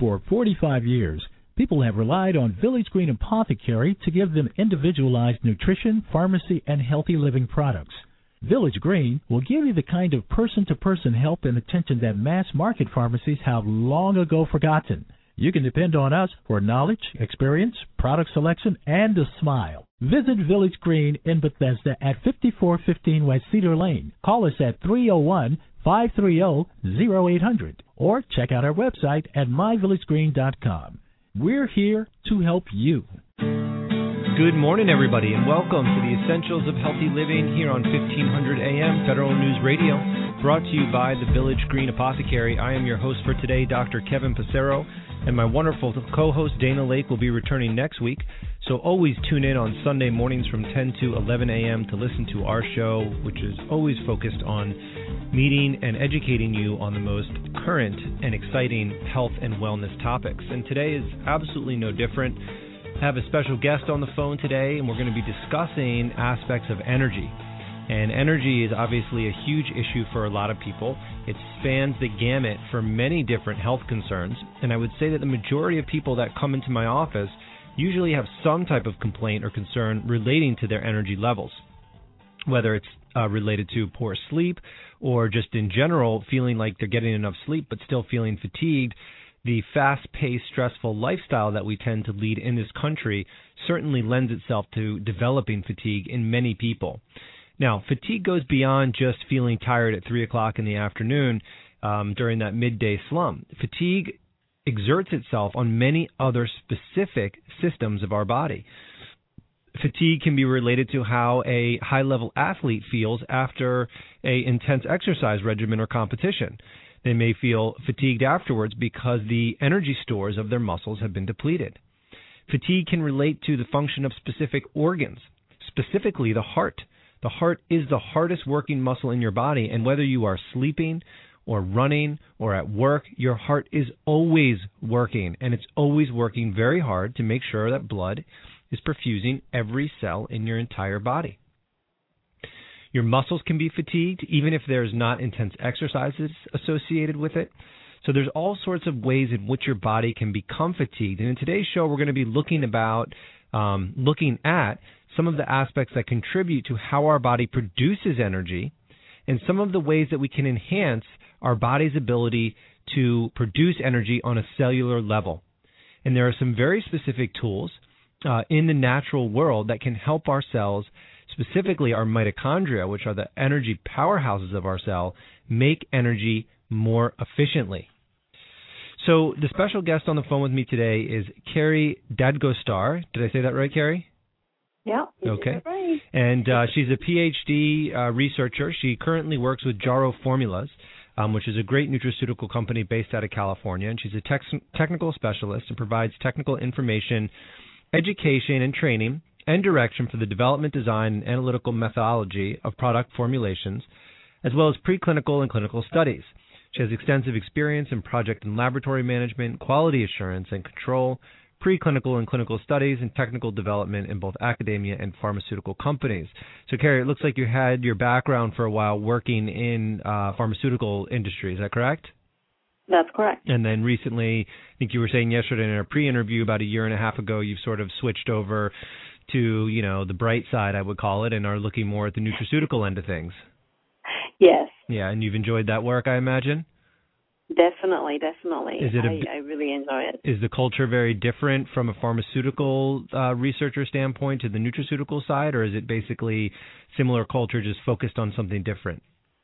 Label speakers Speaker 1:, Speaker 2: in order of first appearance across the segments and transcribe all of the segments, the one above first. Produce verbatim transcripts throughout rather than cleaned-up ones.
Speaker 1: For forty-five years, people have relied on Village Green Apothecary to give them individualized nutrition, pharmacy, and healthy living products. Village Green will give you the kind of person-to-person help and attention that mass-market pharmacies have long ago forgotten. You can depend on us for knowledge, experience, product selection, and a smile. Visit Village Green in Bethesda at fifty-four fifteen West Cedar Lane. Call us at three oh one, five three oh, oh eight hundred or check out our website at my village green dot com. We're here to help you.
Speaker 2: Good morning, everybody, and welcome to the Essentials of Healthy Living here on fifteen hundred A M Federal News Radio, brought to you by the Village Green Apothecary. I am your host for today, Doctor Kevin Passero, and my wonderful co-host Dana Lake will be returning next week. So always tune in on Sunday mornings from ten to eleven A M to listen to our show, which is always focused on meeting and educating you on the most current and exciting health and wellness topics. And today is absolutely no different. I have a special guest on the phone today, and we're going to be discussing aspects of energy. And energy is obviously a huge issue for a lot of people. It spans the gamut for many different health concerns. And I would say that the majority of people that come into my office usually have some type of complaint or concern relating to their energy levels, whether it's uh, related to poor sleep or just in general feeling like they're getting enough sleep but still feeling fatigued. The fast-paced, stressful lifestyle that we tend to lead in this country certainly lends itself to developing fatigue in many people. Now, fatigue goes beyond just feeling tired at three o'clock in the afternoon um, during that midday slump. Fatigue exerts itself on many other specific systems of our body. Fatigue can be related to how a high-level athlete feels after an intense exercise regimen or competition. They may feel fatigued afterwards because the energy stores of their muscles have been depleted. Fatigue can relate to the function of specific organs, specifically the heart. The heart is the hardest working muscle in your body, and whether you are sleeping or running or at work, your heart is always working, and it's always working very hard to make sure that blood is perfusing every cell in your entire body. Your muscles can be fatigued, even if there's not intense exercises associated with it. So there's all sorts of ways in which your body can become fatigued. And in today's show, we're going to be looking about, um, looking at some of the aspects that contribute to how our body produces energy and some of the ways that we can enhance our body's ability to produce energy on a cellular level. And there are some very specific tools uh, in the natural world that can help our cells, specifically our mitochondria, which are the energy powerhouses of our cell, make energy more efficiently. So the special guest on the phone with me today is Carrie Dadgostar. Did I say that right, Carrie?
Speaker 3: Yeah.
Speaker 2: Okay.
Speaker 3: Right.
Speaker 2: And uh, she's a P H D uh, researcher. She currently works with Jarrow Formulas, um, which is a great nutraceutical company based out of California. And she's a tex- technical specialist and provides technical information, education, and training and direction for the development, design, and analytical methodology of product formulations, as well as preclinical and clinical studies. She has extensive experience in project and laboratory management, quality assurance and control, preclinical and clinical studies, and technical development in both academia and pharmaceutical companies. So, Carrie, it looks like you had your background for a while working in uh, pharmaceutical industry. Is that correct?
Speaker 3: That's correct.
Speaker 2: And then recently, I think you were saying yesterday in our pre-interview about a year and a half ago, you've sort of switched over to, you know, the bright side, I would call it, and are looking more at the nutraceutical end of things.
Speaker 3: Yes.
Speaker 2: Yeah, and you've enjoyed that work, I imagine?
Speaker 3: Definitely, definitely.
Speaker 2: Is it a,
Speaker 3: I, I really enjoy it.
Speaker 2: Is the culture very different from a pharmaceutical uh, researcher standpoint to the nutraceutical side, or is it basically similar culture just focused on something different?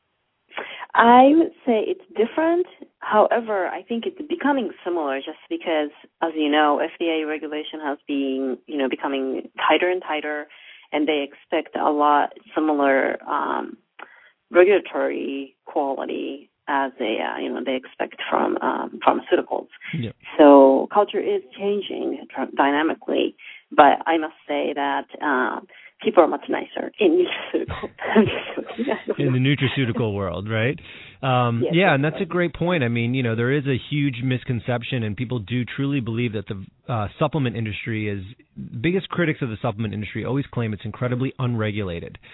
Speaker 3: I would say it's different. However, I think it's becoming similar just because, as you know, F D A regulation has been, you know, becoming tighter and tighter, and they expect a lot similar um, regulatory quality as they, uh, you know, they expect from um, pharmaceuticals.
Speaker 2: Yep.
Speaker 3: So culture is changing dynamically, but I must say that um, people are much nicer in nutraceutical.
Speaker 2: in the nutraceutical world, right? Um,
Speaker 3: yes,
Speaker 2: yeah, and that's a great point. I mean, you know, there is a huge misconception, and people do truly believe that the uh, supplement industry is, biggest critics of the supplement industry always claim it's incredibly unregulated.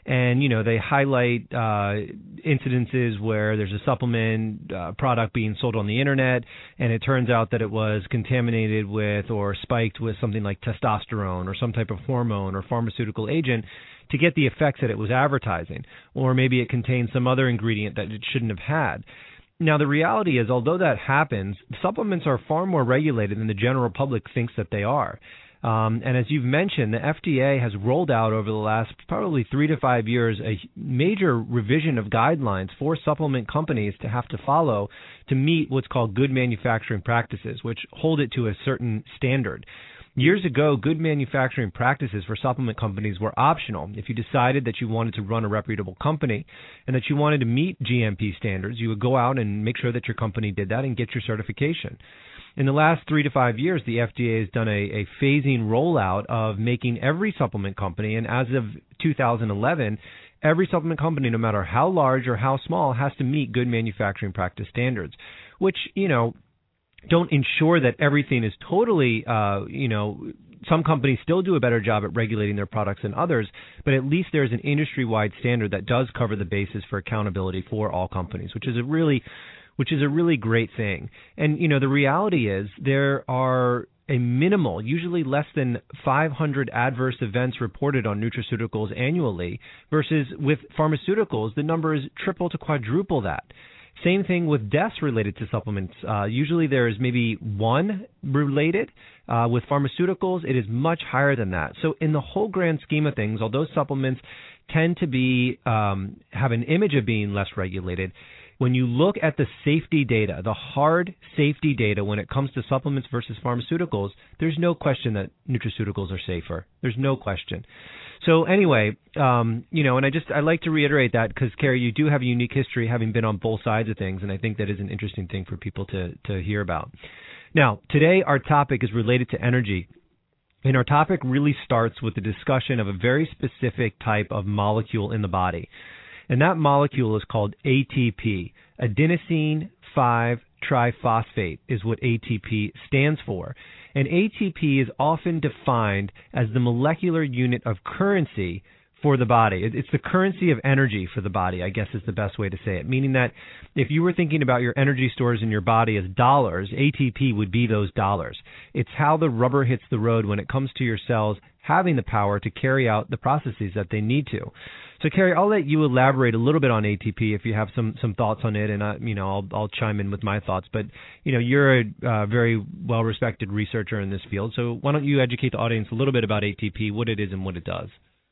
Speaker 2: And, you know, they highlight uh, incidences where there's a supplement uh, product being sold on the internet, and it turns out that it was contaminated with or spiked with something like testosterone or some type of hormone or pharmaceutical agent to get the effects that it was advertising. Or maybe it contains some other ingredient that it shouldn't have had. Now, the reality is, although that happens, supplements are far more regulated than the general public thinks that they are. Um, and as you've mentioned, the F D A has rolled out over the last probably three to five years a major revision of guidelines for supplement companies to have to follow to meet what's called good manufacturing practices, which hold it to a certain standard. Years ago, good manufacturing practices for supplement companies were optional. If you decided that you wanted to run a reputable company and that you wanted to meet G M P standards, you would go out and make sure that your company did that and get your certification. In the last three to five years, the F D A has done a, a phasing rollout of making every supplement company, and as of two thousand eleven, every supplement company, no matter how large or how small, has to meet good manufacturing practice standards, which, you know, don't ensure that everything is totally, uh, you know, some companies still do a better job at regulating their products than others, but at least there's an industry-wide standard that does cover the basis for accountability for all companies, which is a really which is a really great thing. And, you know, the reality is there are a minimal, usually less than five hundred adverse events reported on nutraceuticals annually, versus with pharmaceuticals, the number is triple to quadruple that. Same thing with deaths related to supplements. Uh, usually there is maybe one related. Uh, with pharmaceuticals, it is much higher than that. So in the whole grand scheme of things, although supplements tend to be um, have an image of being less regulated, when you look at the safety data, the hard safety data when it comes to supplements versus pharmaceuticals, there's no question that nutraceuticals are safer. There's no question. So anyway, um, you know, and I just I like to reiterate that because, Carrie, you do have a unique history having been on both sides of things, and I think that is an interesting thing for people to, to hear about. Now, today our topic is related to energy. And our topic really starts with the discussion of a very specific type of molecule in the body. And that molecule is called A T P. Adenosine five triphosphate is what A T P stands for. And A T P is often defined as the molecular unit of currency for the body. It's the currency of energy for the body, I guess is the best way to say it, meaning that if you were thinking about your energy stores in your body as dollars, A T P would be those dollars. It's how the rubber hits the road when it comes to your cells having the power to carry out the processes that they need to. So, Carrie, I'll let you elaborate a little bit on A T P if you have some, some thoughts on it, and I, you know, I'll I'll chime in with my thoughts. But you know, you're a uh, very well-respected researcher in this field, so why don't you educate the audience a little bit about A T P, what it is, and what it does?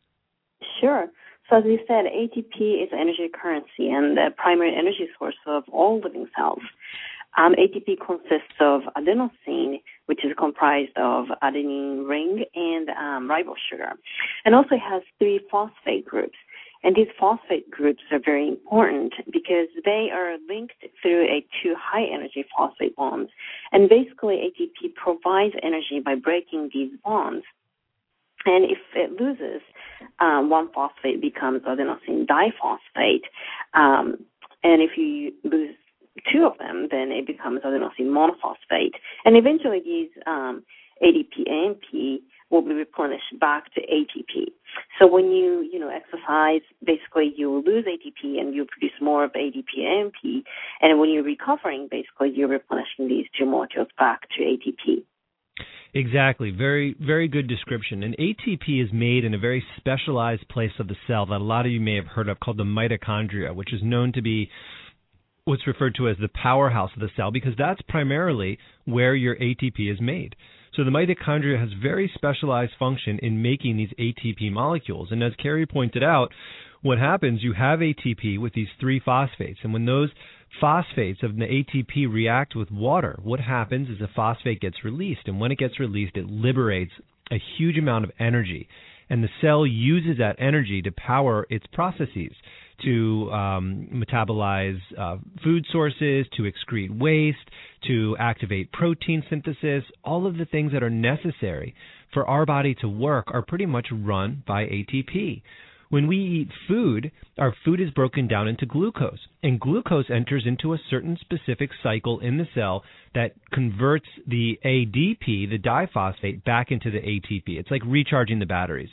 Speaker 3: Sure. So, as you said, A T P is energy currency and the primary energy source of all living cells. Um, A T P consists of adenosine, which is comprised of adenine ring and um, ribose sugar, and also has three phosphate groups. And these phosphate groups are very important because they are linked through a two high-energy phosphate bonds. And basically, A T P provides energy by breaking these bonds. And if it loses, um, one phosphate becomes adenosine diphosphate. Um, and if you lose two of them, then it becomes adenosine monophosphate. And eventually these um, A D P A M P will be replenished back to A T P. So when you, you know, exercise, basically you lose A T P and you produce more of A D P A M P. And when you're recovering, basically you're replenishing these two molecules back to A T P.
Speaker 2: Exactly. Very, very good description. And A T P is made in a very specialized place of the cell that a lot of you may have heard of called the mitochondria, which is known to be what's referred to as the powerhouse of the cell because that's primarily where your A T P is made. So the mitochondria has very specialized function in making these A T P molecules. And as Carrie pointed out, what happens, you have A T P with these three phosphates. And when those phosphates of the A T P react with water, what happens is a phosphate gets released. And when it gets released, it liberates a huge amount of energy. And the cell uses that energy to power its processes, to um, metabolize uh, food sources, to excrete waste, to activate protein synthesis. All of the things that are necessary for our body to work are pretty much run by A T P. When we eat food, our food is broken down into glucose, and glucose enters into a certain specific cycle in the cell that converts the A D P, the diphosphate, back into the A T P. It's like recharging the batteries.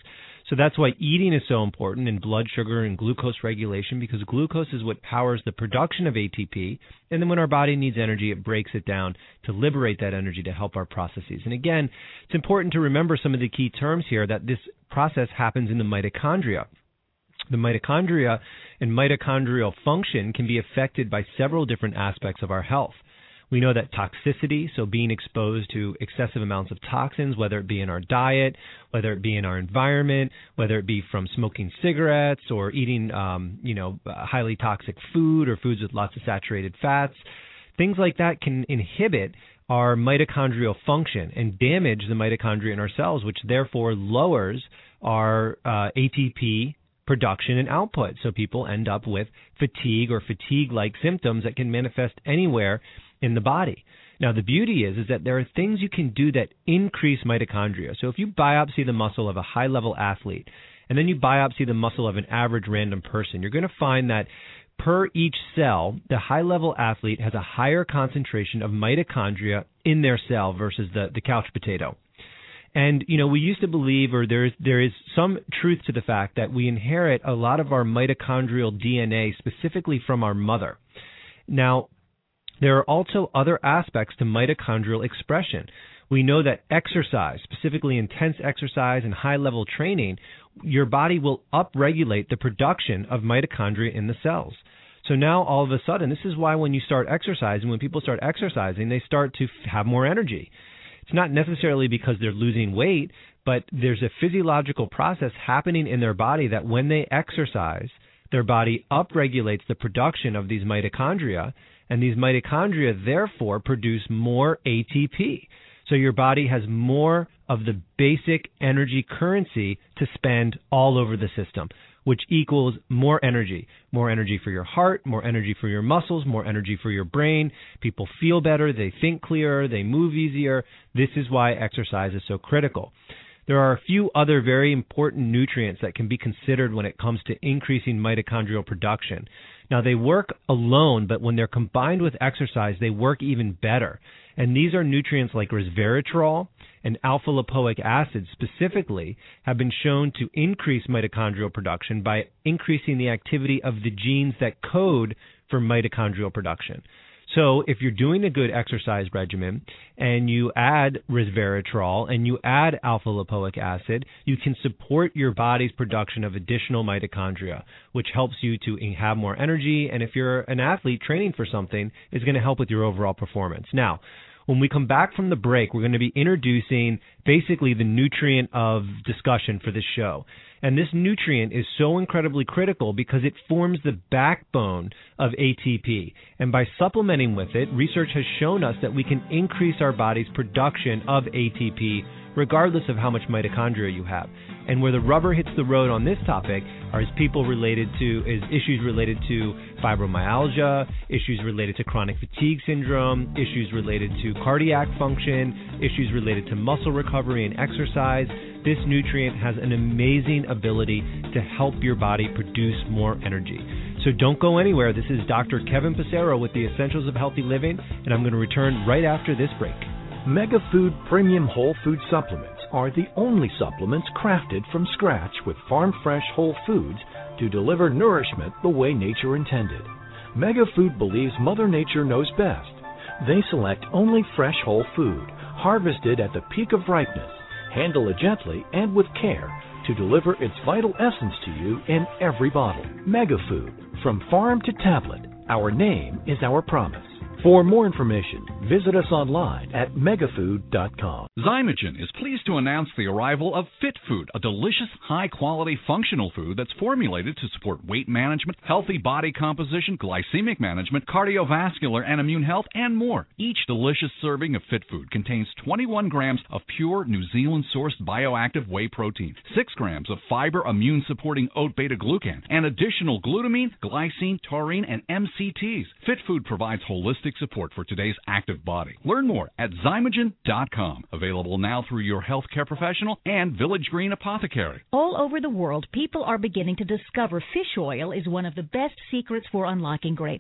Speaker 2: So that's why eating is so important in blood sugar and glucose regulation, because glucose is what powers the production of A T P. And then when our body needs energy, it breaks it down to liberate that energy to help our processes. And again, it's important to remember some of the key terms here, that this process happens in the mitochondria. The mitochondria and mitochondrial function can be affected by several different aspects of our health. We know that toxicity, so being exposed to excessive amounts of toxins, whether it be in our diet, whether it be in our environment, whether it be from smoking cigarettes or eating, um, you know, highly toxic food or foods with lots of saturated fats, things like that can inhibit our mitochondrial function and damage the mitochondria in our cells, which therefore lowers our uh, A T P production and output. So people end up with fatigue or fatigue-like symptoms that can manifest anywhere in the body. Now, the beauty is, is that there are things you can do that increase mitochondria. So if you biopsy the muscle of a high-level athlete, and then you biopsy the muscle of an average random person, you're going to find that per each cell, the high-level athlete has a higher concentration of mitochondria in their cell versus the, the couch potato. And, you know, we used to believe, or there is, there is some truth to the fact that we inherit a lot of our mitochondrial D N A specifically from our mother. Now, there are also other aspects to mitochondrial expression. We know that exercise, specifically intense exercise and high-level training, your body will upregulate the production of mitochondria in the cells. So now all of a sudden, this is why when you start exercising, when people start exercising, they start to have more energy. It's not necessarily because they're losing weight, but there's a physiological process happening in their body that when they exercise, their body upregulates the production of these mitochondria, and these mitochondria therefore produce more A T P. So your body has more of the basic energy currency to spend all over the system, which equals more energy. More energy for your heart, more energy for your muscles, more energy for your brain. People feel better, they think clearer, they move easier. This is why exercise is so critical. There are a few other very important nutrients that can be considered when it comes to increasing mitochondrial production. Now, they work alone, but when they're combined with exercise, they work even better. And these are nutrients like resveratrol and alpha-lipoic acid specifically have been shown to increase mitochondrial production by increasing the activity of the genes that code for mitochondrial production. So if you're doing a good exercise regimen and you add resveratrol and you add alpha-lipoic acid, you can support your body's production of additional mitochondria, which helps you to have more energy. And if you're an athlete training for something, it's going to help with your overall performance. Now, when we come back from the break, we're going to be introducing basically the nutrient of discussion for this show. And this nutrient is so incredibly critical because it forms the backbone of A T P. And by supplementing with it, research has shown us that we can increase our body's production of A T P regardless of how much mitochondria you have. And where the rubber hits the road on this topic are is people related to is issues related to fibromyalgia, issues related to chronic fatigue syndrome, issues related to cardiac function, issues related to muscle recovery and exercise. This nutrient has an amazing ability to help your body produce more energy. So don't go anywhere. This is Doctor Kevin Passero with the Essentials of Healthy Living, and I'm going to return right after this break.
Speaker 4: Megafood Premium Whole Food Supplements are the only supplements crafted from scratch with farm-fresh whole foods to deliver nourishment the way nature intended. Megafood believes Mother Nature knows best. They select only fresh whole food, harvested at the peak of ripeness, handle it gently and with care to deliver its vital essence to you in every bottle. Megafood, from farm to tablet, our name is our promise. For more information, visit us online at megafood dot com.
Speaker 5: Zymogen is pleased to announce the arrival of Fit Food, a delicious, high-quality, functional food that's formulated to support weight management, healthy body composition, glycemic management, cardiovascular and immune health, and more. Each delicious serving of Fit Food contains twenty-one grams of pure New Zealand-sourced bioactive whey protein, six grams of fiber immune-supporting oat beta-glucan, and additional glutamine, glycine, taurine, and M C Ts. Fit Food provides holistic support for today's active body. Learn more at zymogen dot com. Available now through your healthcare professional and Village Green Apothecary.
Speaker 6: All over the world, people are beginning to discover fish oil is one of the best secrets for unlocking great health.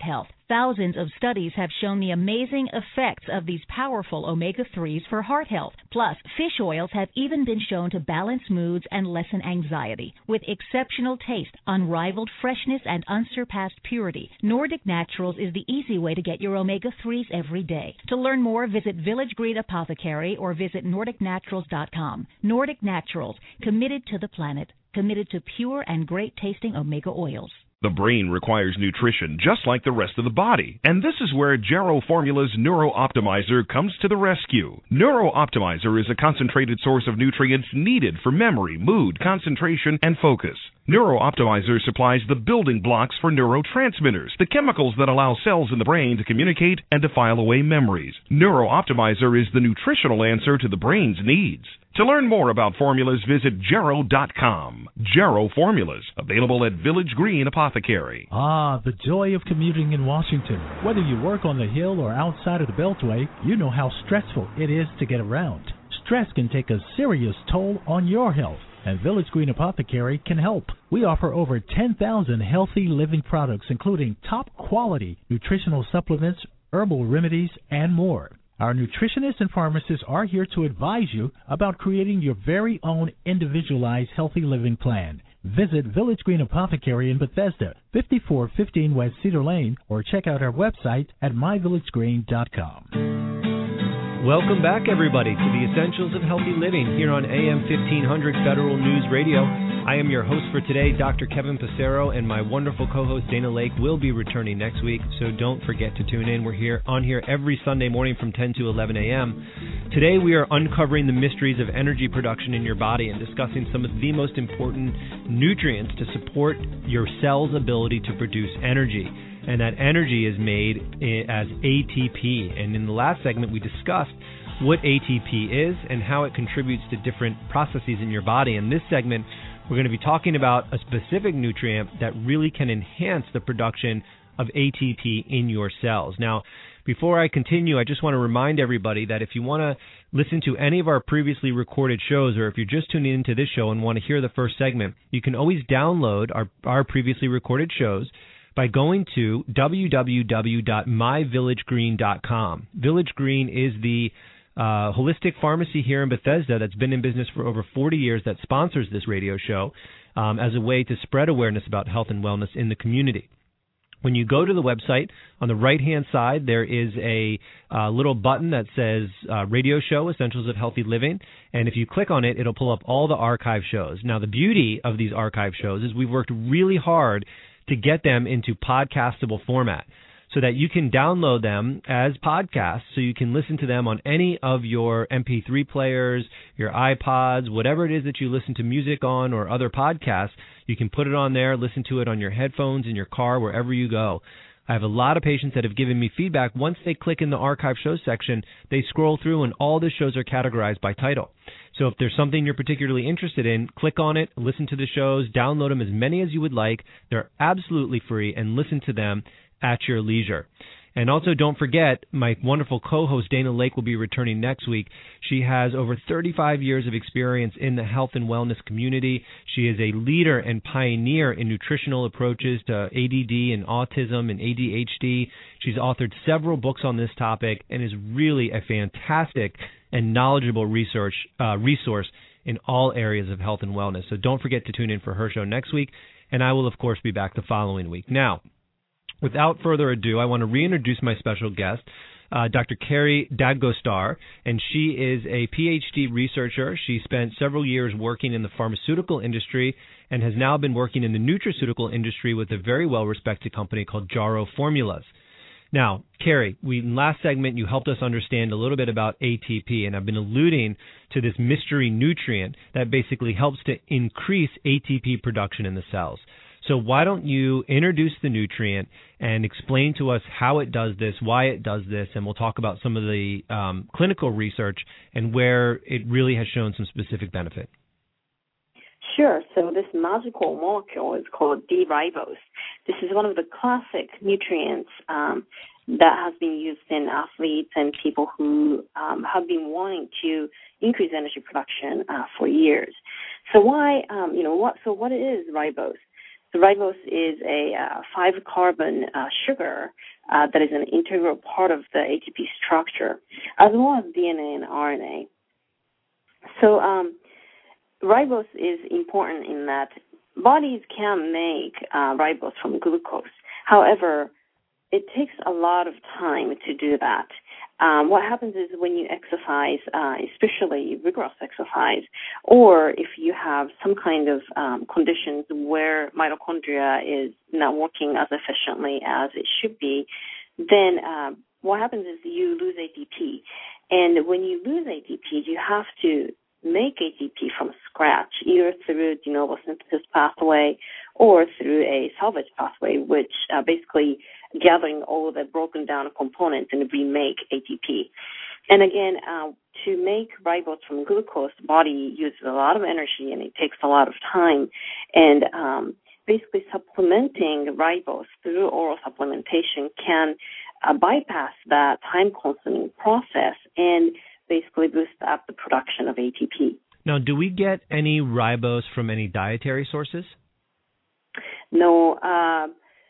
Speaker 6: Thousands of studies have shown the amazing effects of these powerful omega threes for heart health. Plus, fish oils have even been shown to balance moods and lessen anxiety. With exceptional taste, unrivaled freshness, and unsurpassed purity, Nordic Naturals is the easy way to get your omega threes every day. To learn more, visit Village Green Apothecary or visit nordic naturals dot com. Nordic Naturals, committed to the planet, committed to pure and great-tasting omega oils.
Speaker 7: The brain requires nutrition just like the rest of the body, and this is where Jarrow Formula's Neuro Optimizer comes to the rescue. Neuro Optimizer is a concentrated source of nutrients needed for memory, mood, concentration, and focus. Neuro Optimizer supplies the building blocks for neurotransmitters, the chemicals that allow cells in the brain to communicate and to file away memories. Neuro Optimizer is the nutritional answer to the brain's needs. To learn more about formulas, visit Jarrow dot com. Jarrow Formulas, available at Village Green Apothecary.
Speaker 1: Ah, the joy of commuting in Washington. Whether you work on the Hill or outside of the Beltway, you know how stressful it is to get around. Stress can take a serious toll on your health, and Village Green Apothecary can help. We offer over ten thousand healthy living products, including top-quality nutritional supplements, herbal remedies, and more. Our nutritionists and pharmacists are here to advise you about creating your very own individualized healthy living plan. Visit Village Green Apothecary in Bethesda, fifty-four fifteen West Cedar Lane, or check out our website at my village green dot com.
Speaker 2: Welcome back, everybody, to the Essentials of Healthy Living here on A M fifteen hundred Federal News Radio. I am your host for today, Doctor Kevin Passero, and my wonderful co-host Dana Lake will be returning next week, so don't forget to tune in. We're here on here every Sunday morning from ten to eleven a.m. Today we are uncovering the mysteries of energy production in your body and discussing some of the most important nutrients to support your cell's ability to produce energy. And that energy is made as A T P. And in the last segment, we discussed what A T P is and how it contributes to different processes in your body. In this segment, we're going to be talking about a specific nutrient that really can enhance the production of A T P in your cells. Now, before I continue, I just want to remind everybody that if you want to listen to any of our previously recorded shows, or if you're just tuning into this show and want to hear the first segment, you can always download our, our previously recorded shows by going to w w w dot my village green dot com. Village Green is the uh, holistic pharmacy here in Bethesda that's been in business for over forty years that sponsors this radio show um, as a way to spread awareness about health and wellness in the community. When you go to the website, on the right-hand side, there is a uh, little button that says uh, Radio Show, Essentials of Healthy Living, and if you click on it, it'll pull up all the archive shows. Now, the beauty of these archive shows is we've worked really hard to get them into podcastable format so that you can download them as podcasts so you can listen to them on any of your M P three players, your iPods, whatever it is that you listen to music on or other podcasts. You can put it on there, listen to it on your headphones, in your car, wherever you go. I have a lot of patients that have given me feedback. Once they click in the archive shows section, they scroll through and all the shows are categorized by title. So if there's something you're particularly interested in, click on it, listen to the shows, download them as many as you would like. They're absolutely free, and listen to them at your leisure. And also, don't forget, my wonderful co-host Dana Lake will be returning next week. She has over thirty-five years of experience in the health and wellness community. She is a leader and pioneer in nutritional approaches to A D D and autism and A D H D. She's authored several books on this topic and is really a fantastic and knowledgeable research uh, resource in all areas of health and wellness. So don't forget to tune in for her show next week, and I will, of course, be back the following week. Now, without further ado, I want to reintroduce my special guest, uh, Doctor Carrie Dadgostar, and she is a P H D researcher. She spent several years working in the pharmaceutical industry and has now been working in the nutraceutical industry with a very well-respected company called Jarrow Formulas. Now, Carrie, we, in last segment, you helped us understand a little bit about A T P, and I've been alluding to this mystery nutrient that basically helps to increase A T P production in the cells. So why don't you introduce the nutrient and explain to us how it does this, why it does this, and we'll talk about some of the um, clinical research and where it really has shown some specific benefit.
Speaker 3: Sure. So this magical molecule is called D-ribose. This is one of the classic nutrients um, that has been used in athletes and people who um, have been wanting to increase energy production uh, for years. So why, um, you know, what? So what is ribose? The ribose is a uh, five-carbon uh, sugar uh, that is an integral part of the A T P structure, as well as D N A and R N A. So um, ribose is important in that bodies can make uh, ribose from glucose. However, it takes a lot of time to do that. Um, what happens is when you exercise, uh, especially rigorous exercise, or if you have some kind of um, conditions where mitochondria is not working as efficiently as it should be, then uh, what happens is you lose A T P. And when you lose A T P, you have to make A T P from scratch, either through de novo synthesis pathway or through a salvage pathway, which uh, basically gathering all the broken down components and remake A T P. And again, uh, to make ribose from glucose, the body uses a lot of energy and it takes a lot of time. And um, basically supplementing ribose through oral supplementation can uh, bypass that time-consuming process and basically boost up the production of A T P.
Speaker 2: Now, do we get any ribose from any dietary sources?
Speaker 3: No. Uh,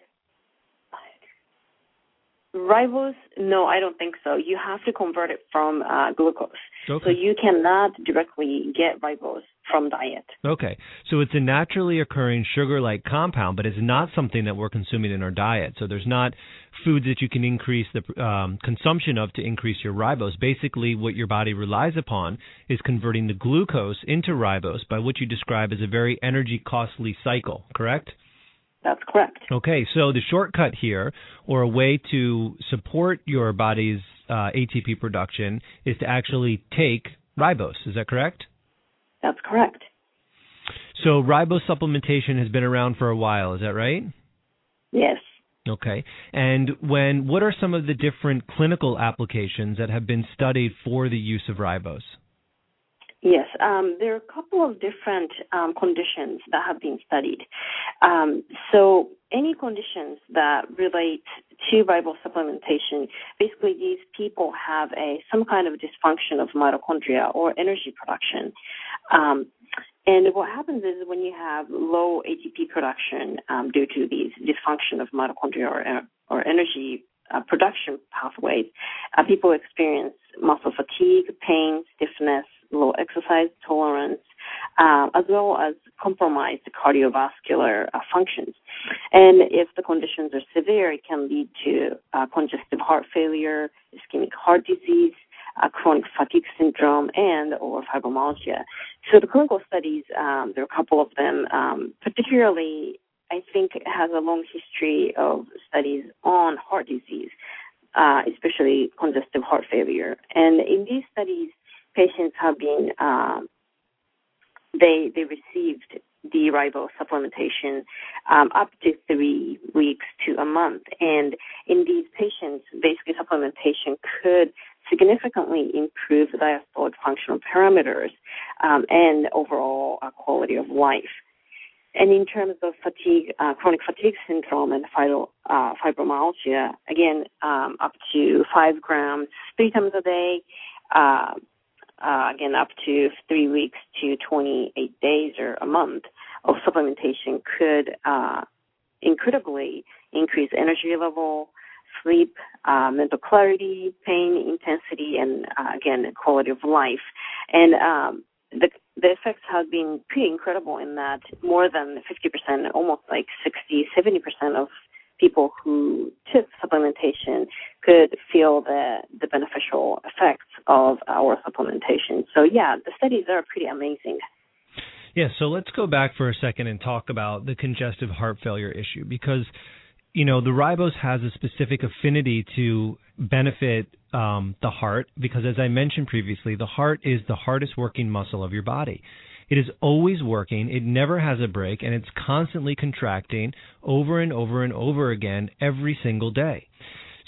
Speaker 3: ribose, no, I don't think so. You have to convert it from uh, glucose. Okay. So you cannot directly get ribose from diet.
Speaker 2: Okay. So it's a naturally occurring sugar-like compound, but it's not something that we're consuming in our diet. So there's not foods that you can increase the um, consumption of to increase your ribose. Basically, what your body relies upon is converting the glucose into ribose by what you describe as a very energy-costly cycle, correct?
Speaker 3: That's correct.
Speaker 2: Okay, so the shortcut here, or a way to support your body's uh, A T P production, is to actually take ribose. Is that correct?
Speaker 3: That's correct.
Speaker 2: So ribose supplementation has been around for a while. Is that right?
Speaker 3: Yes.
Speaker 2: Okay. And when what are some of the different clinical applications that have been studied for the use of ribose?
Speaker 3: Yes, um, there are a couple of different um, conditions that have been studied. Um, so any conditions that relate to ribose supplementation, basically these people have a some kind of dysfunction of mitochondria or energy production. Um, and what happens is when you have low A T P production um, due to these dysfunction of mitochondria or, or energy uh, production pathways, uh, people experience muscle fatigue, pain, stiffness, low exercise tolerance, uh, as well as compromised cardiovascular uh, functions. And if the conditions are severe, it can lead to uh, congestive heart failure, ischemic heart disease, uh, chronic fatigue syndrome, and or fibromyalgia. So the clinical studies, um, there are a couple of them, um, particularly I think it has a long history of studies on heart disease, uh, especially congestive heart failure. And in these studies, patients have been, um, they they received the ribose supplementation um, up to three weeks to a month. And in these patients, basically supplementation could significantly improve the diastolic functional parameters um, and overall uh, quality of life. And in terms of fatigue, uh, chronic fatigue syndrome and fibro, uh, fibromyalgia, again, um, up to five grams three times a day, uh, Uh, again, up to three weeks to twenty-eight days or a month of supplementation could uh, incredibly increase energy level, sleep, uh, mental clarity, pain intensity, and, uh, again, quality of life. And um, the, the effects have been pretty incredible in that more than fifty percent, almost like sixty, seventy percent of people who took supplementation could feel the, the beneficial effects of our supplementation. So, yeah, the studies are pretty amazing.
Speaker 2: Yeah, so let's go back for a second and talk about the congestive heart failure issue because, you know, the ribose has a specific affinity to benefit um, the heart because, as I mentioned previously, the heart is the hardest working muscle of your body. It is always working, it never has a break, and it's constantly contracting over and over and over again every single day.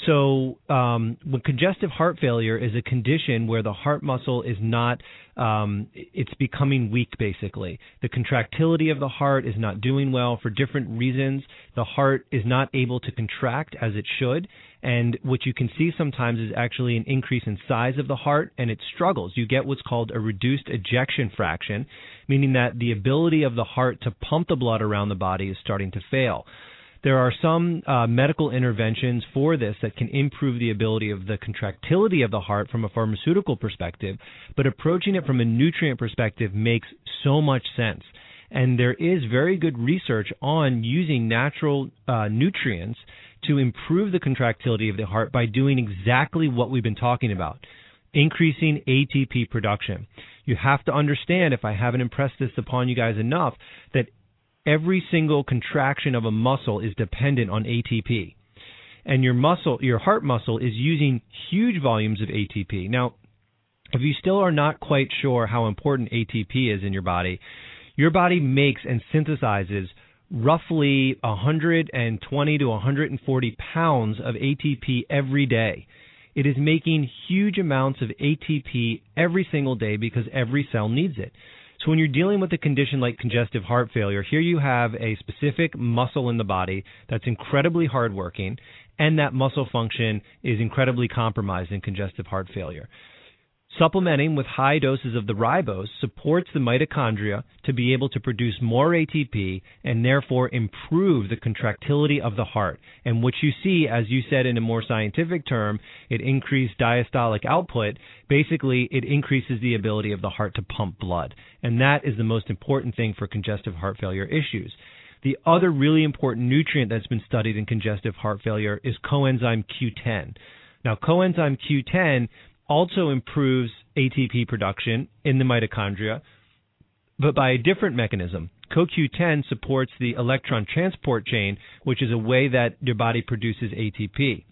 Speaker 2: So um, when congestive heart failure is a condition where the heart muscle is not, um, it's becoming weak basically. The contractility of the heart is not doing well for different reasons. The heart is not able to contract as it should. And what you can see sometimes is actually an increase in size of the heart, and it struggles. You get what's called a reduced ejection fraction, meaning that the ability of the heart to pump the blood around the body is starting to fail. There are some uh, medical interventions for this that can improve the ability of the contractility of the heart from a pharmaceutical perspective, but approaching it from a nutrient perspective makes so much sense. And there is very good research on using natural uh, nutrients to improve the contractility of the heart by doing exactly what we've been talking about, increasing A T P production. You have to understand, if I haven't impressed this upon you guys enough, that every single contraction of a muscle is dependent on A T P. And your muscle, your heart muscle, is using huge volumes of A T P. Now, if you still are not quite sure how important A T P is in your body, your body makes and synthesizes roughly one hundred twenty to one hundred forty pounds of A T P every day. It is making huge amounts of A T P every single day because every cell needs it. So when you're dealing with a condition like congestive heart failure, here you have a specific muscle in the body that's incredibly hardworking, and that muscle function is incredibly compromised in congestive heart failure. Supplementing with high doses of the ribose supports the mitochondria to be able to produce more A T P and therefore improve the contractility of the heart. And what you see, as you said in a more scientific term, it increased diastolic output. Basically, it increases the ability of the heart to pump blood. And that is the most important thing for congestive heart failure issues. The other really important nutrient that's been studied in congestive heart failure is coenzyme Q ten. Now, coenzyme Q ten also improves A T P production in the mitochondria, but by a different mechanism. co Q ten supports the electron transport chain, which is a way that your body produces A T P.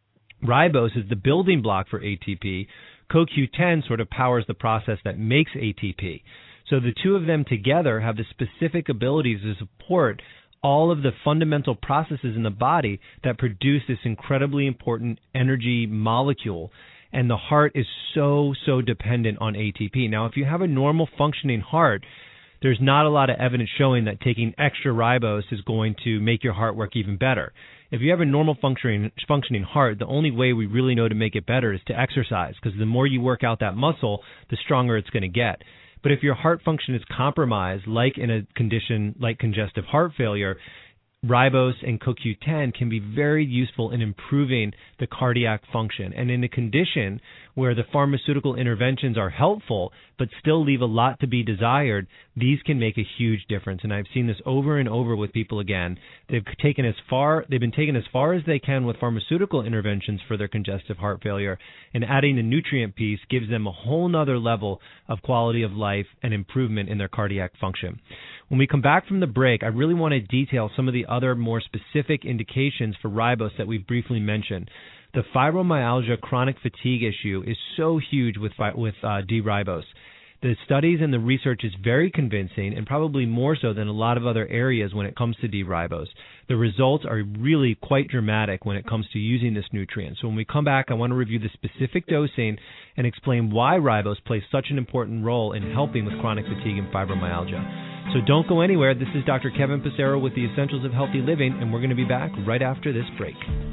Speaker 2: Ribose is the building block for A T P. co Q ten sort of powers the process that makes A T P. So the two of them together have the specific abilities to support all of the fundamental processes in the body that produce this incredibly important energy molecule. And the heart is so, so dependent on A T P. Now, if you have a normal functioning heart, there's not a lot of evidence showing that taking extra ribose is going to make your heart work even better. If you have a normal functioning functioning heart, the only way we really know to make it better is to exercise, because the more you work out that muscle, the stronger it's going to get. But if your heart function is compromised, like in a condition like congestive heart failure, ribose and co Q ten can be very useful in improving the cardiac function. And in a condition where the pharmaceutical interventions are helpful but still leave a lot to be desired, these can make a huge difference. And I've seen this over and over with people again. They've taken as far they've been taken as far as they can with pharmaceutical interventions for their congestive heart failure, and adding the nutrient piece gives them a whole nother level of quality of life and improvement in their cardiac function. When we come back from the break, I really want to detail some of the other more specific indications for ribose that we've briefly mentioned. The fibromyalgia chronic fatigue issue is so huge with with uh, D-ribose. The studies and the research is very convincing, and probably more so than a lot of other areas when it comes to D-ribose. The results are really quite dramatic when it comes to using this nutrient. So when we come back, I want to review the specific dosing and explain why ribose plays such an important role in helping with chronic fatigue and fibromyalgia. So don't go anywhere. This is Doctor Kevin Passero with the Essentials of Healthy Living, and we're going to be back right after this break.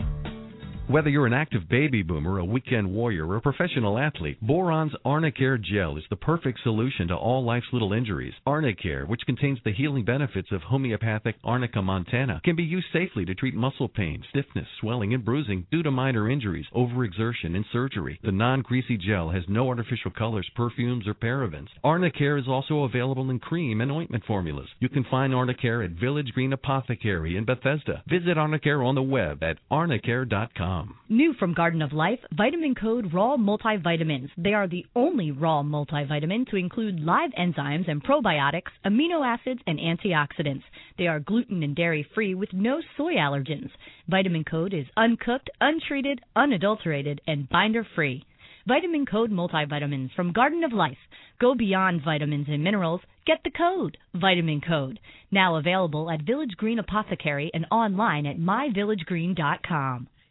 Speaker 8: Whether you're an active baby boomer, a weekend warrior, or a professional athlete, Boron's Arnicare Gel is the perfect solution to all life's little injuries. Arnicare, which contains the healing benefits of homeopathic Arnica montana, can be used safely to treat muscle pain, stiffness, swelling, and bruising due to minor injuries, overexertion, and surgery. The non-greasy gel has no artificial colors, perfumes, or parabens. Arnicare is also available in cream and ointment formulas. You can find Arnicare at Village Green Apothecary in Bethesda. Visit Arnicare on the web at arnicare dot com.
Speaker 9: New from Garden of Life, Vitamin Code Raw Multivitamins. They are the only raw multivitamin to include live enzymes and probiotics, amino acids, and antioxidants. They are gluten and dairy-free with no soy allergens. Vitamin Code is uncooked, untreated, unadulterated, and binder-free. Vitamin Code Multivitamins from Garden of Life. Go beyond vitamins and minerals. Get the code, Vitamin Code. Now available at Village Green Apothecary and online at my village green dot com.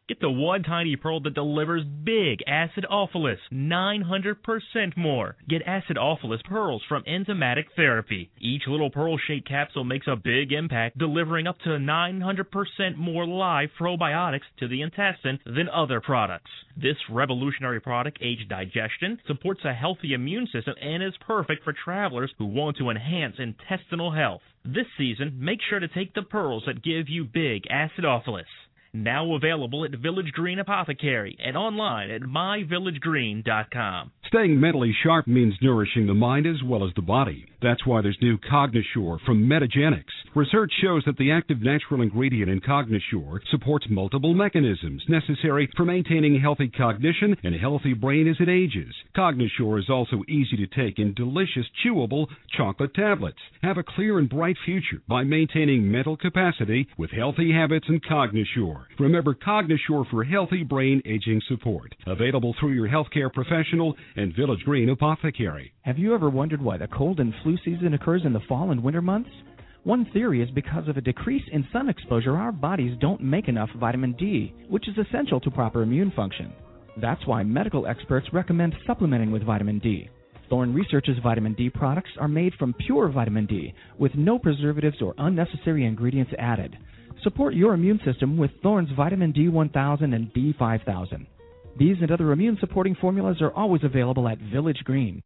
Speaker 10: Get the one tiny pearl that delivers big acidophilus, nine hundred percent more. Get acidophilus pearls from Enzymatic Therapy. Each little pearl-shaped capsule makes a big impact, delivering up to nine hundred percent more live probiotics to the intestine than other products. This revolutionary product aids digestion, supports a healthy immune system, and is perfect for travelers who want to enhance intestinal health. This season, make sure to take the pearls that give you big acidophilus. Now available at Village Green Apothecary and online at my village green dot com.
Speaker 11: Staying mentally sharp means nourishing the mind as well as the body. That's why there's new Cognisure from Metagenics. Research shows that the active natural ingredient in Cognisure supports multiple mechanisms necessary for maintaining healthy cognition and a healthy brain as it ages. Cognisure is also easy to take in delicious, chewable chocolate tablets. Have a clear and bright future by maintaining mental capacity with healthy habits and Cognisure. Remember Cognisure for healthy brain aging support. Available through your healthcare professional and Village Green Apothecary.
Speaker 12: Have you ever wondered why the cold and flu season occurs in the fall and winter months? One theory is because of a decrease in sun exposure, our bodies don't make enough vitamin D, which is essential to proper immune function. That's why medical experts recommend supplementing with vitamin D. Thorne Research's vitamin D products are made from pure vitamin D with no preservatives or unnecessary ingredients added. Support your immune system with Thorne's Vitamin D one thousand and D five thousand. These and other immune-supporting formulas are always available at Village Green.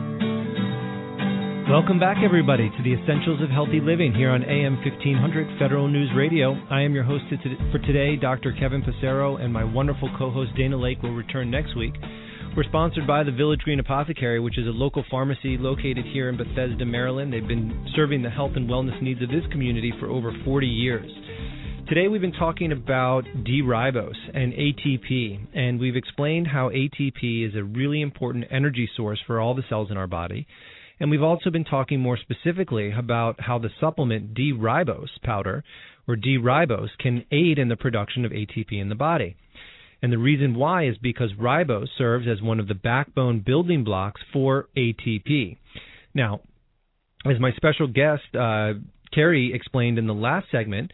Speaker 2: Welcome back, everybody, to the Essentials of Healthy Living here on A M fifteen hundred Federal News Radio. I am your host for today, Doctor Kevin Passero, and my wonderful co-host Dana Lake will return next week. We're sponsored by the Village Green Apothecary, which is a local pharmacy located here in Bethesda, Maryland. They've been serving the health and wellness needs of this community for over forty years. Today we've been talking about D-ribose and A T P, and we've explained how A T P is a really important energy source for all the cells in our body. And we've also been talking more specifically about how the supplement D-ribose powder, or D-ribose, can aid in the production of A T P in the body. And the reason why is because ribose serves as one of the backbone building blocks for A T P. Now, as my special guest, uh, Carrie, explained in the last segment,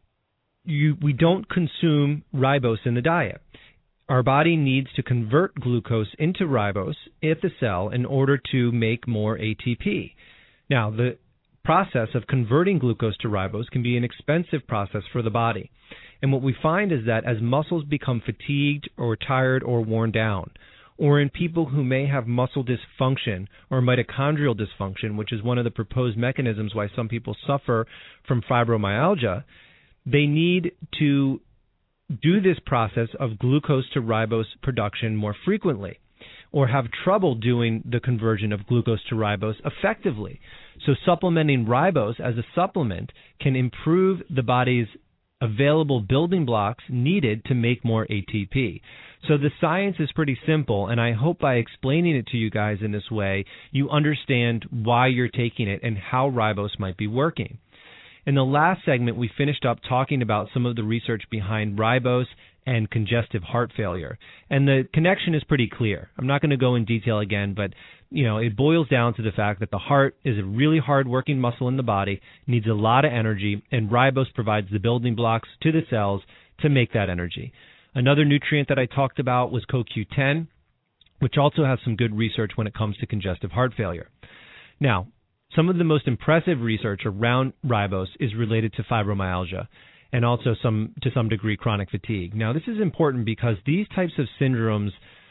Speaker 2: You, we don't consume ribose in the diet. Our body needs to convert glucose into ribose at the cell in order to make more A T P. Now, the process of converting glucose to ribose can be an expensive process for the body. And what we find is that as muscles become fatigued or tired or worn down, or in people who may have muscle dysfunction or mitochondrial dysfunction, which is one of the proposed mechanisms why some people suffer from fibromyalgia, they need to do this process of glucose to ribose production more frequently, or have trouble doing the conversion of glucose to ribose effectively. So supplementing ribose as a supplement can improve the body's available building blocks needed to make more A T P. So the science is pretty simple, and I hope by explaining it to you guys in this way, you understand why you're taking it and how ribose might be working. In the last segment, we finished up talking about some of the research behind ribose and congestive heart failure. And the connection is pretty clear. I'm not going to go in detail again, but you know, it boils down to the fact that the heart is a really hard-working muscle in the body, needs a lot of energy, and ribose provides the building blocks to the cells to make that energy. Another nutrient that I talked about was C O Q ten, which also has some good research when it comes to congestive heart failure. Now, some of the most impressive research around ribose is related to fibromyalgia and also some to some degree chronic fatigue. Now, this is important because these types of syndromes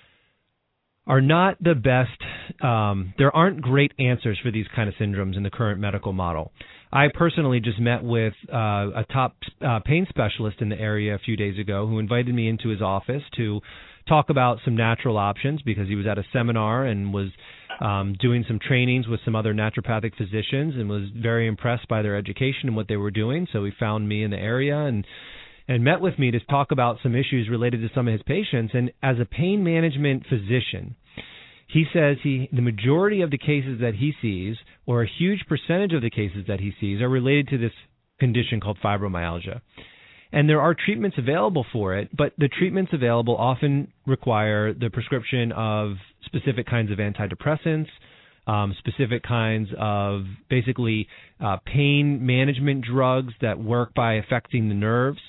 Speaker 2: are not the best. Um, there aren't great answers for these kind of syndromes in the current medical model. I personally just met with uh, a top uh, pain specialist in the area a few days ago who invited me into his office to talk about some natural options because he was at a seminar and was um, doing some trainings with some other naturopathic physicians and was very impressed by their education and what they were doing. So he found me in the area and and met with me to talk about some issues related to some of his patients. And as a pain management physician, he says he the majority of the cases that he sees, or a huge percentage of the cases that he sees, are related to this condition called fibromyalgia. And there are treatments available for it, but the treatments available often require the prescription of specific kinds of antidepressants, um, specific kinds of basically uh, pain management drugs that work by affecting the nerves.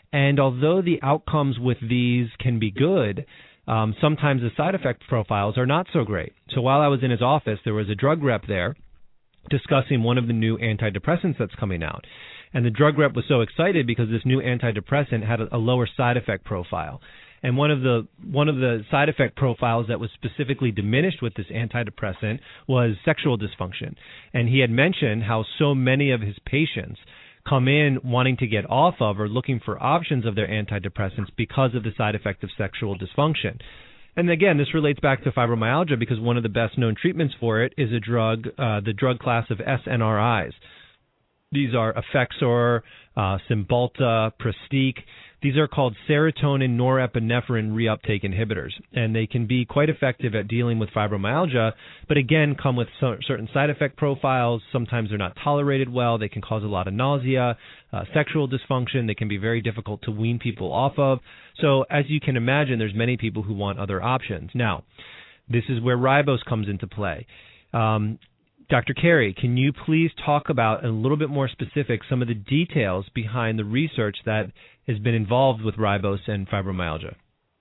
Speaker 2: And although the outcomes with these can be good, um, sometimes the side effect profiles are not so great. So while I was in his office, there was a drug rep there discussing one of the new antidepressants that's coming out. And the drug rep was so excited because this new antidepressant had a, a lower side effect profile. And one of the one of the side effect profiles that was specifically diminished with this antidepressant was sexual dysfunction. And he had mentioned how so many of his patients come in wanting to get off of or looking for options of their antidepressants because of the side effect of sexual dysfunction. And again, this relates back to fibromyalgia because one of the best known treatments for it is a drug, uh, the drug class of S N R Is. These are Effexor, uh, Cymbalta, Pristiq. These are called serotonin norepinephrine reuptake inhibitors, and they can be quite effective at dealing with fibromyalgia, but again come with so, certain side effect profiles. Sometimes they're not tolerated well. They can cause a lot of nausea, uh, sexual dysfunction. They can be very difficult to wean people off of. So as you can imagine, there's many people who want other options. Now, this is where ribose comes into play. Um, Doctor Carey, can you please talk about, in a little bit more specific, some of the details behind the research that has been involved with ribose and fibromyalgia?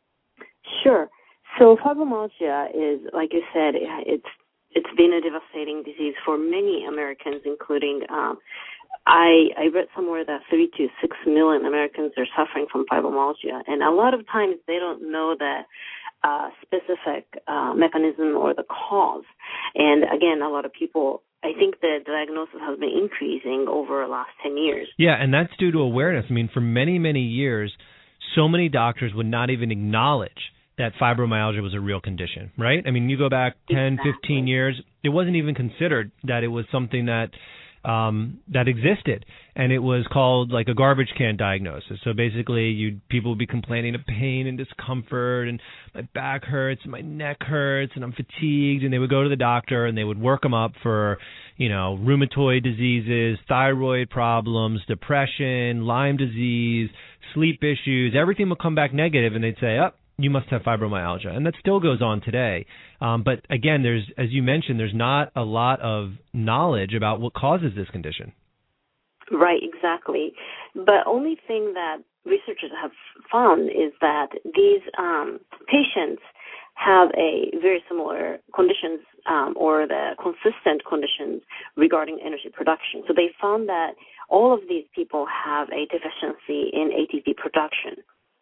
Speaker 3: Sure. So fibromyalgia is, like you said, it's it's been a devastating disease for many Americans, including um, I, I read somewhere that three to six million Americans are suffering from fibromyalgia, and a lot of times they don't know that uh, specific uh, mechanism or the cause. And again, a lot of people, I think the diagnosis has been increasing over the last ten years.
Speaker 2: Yeah, and that's due to awareness. I mean, for many, many years, so many doctors would not even acknowledge that fibromyalgia was a real condition, right? I mean, you go back ten, exactly. fifteen years, it wasn't even considered that it was something that um, that existed, and it was called like a garbage can diagnosis. So basically, you people would be complaining of pain and discomfort, and my back hurts, and my neck hurts, and I'm fatigued, and they would go to the doctor, and they would work them up for, you know, rheumatoid diseases, thyroid problems, depression, Lyme disease, sleep issues. Everything would come back negative, and they'd say, oh, you must have fibromyalgia. And that still goes on today. Um, but again, there's, as you mentioned, there's not a lot of knowledge about what causes this condition.
Speaker 3: Right, exactly. But only thing that researchers have found is that these um, patients have a very similar conditions um, or the consistent conditions regarding energy production. So they found that all of these people have a deficiency in A T P production.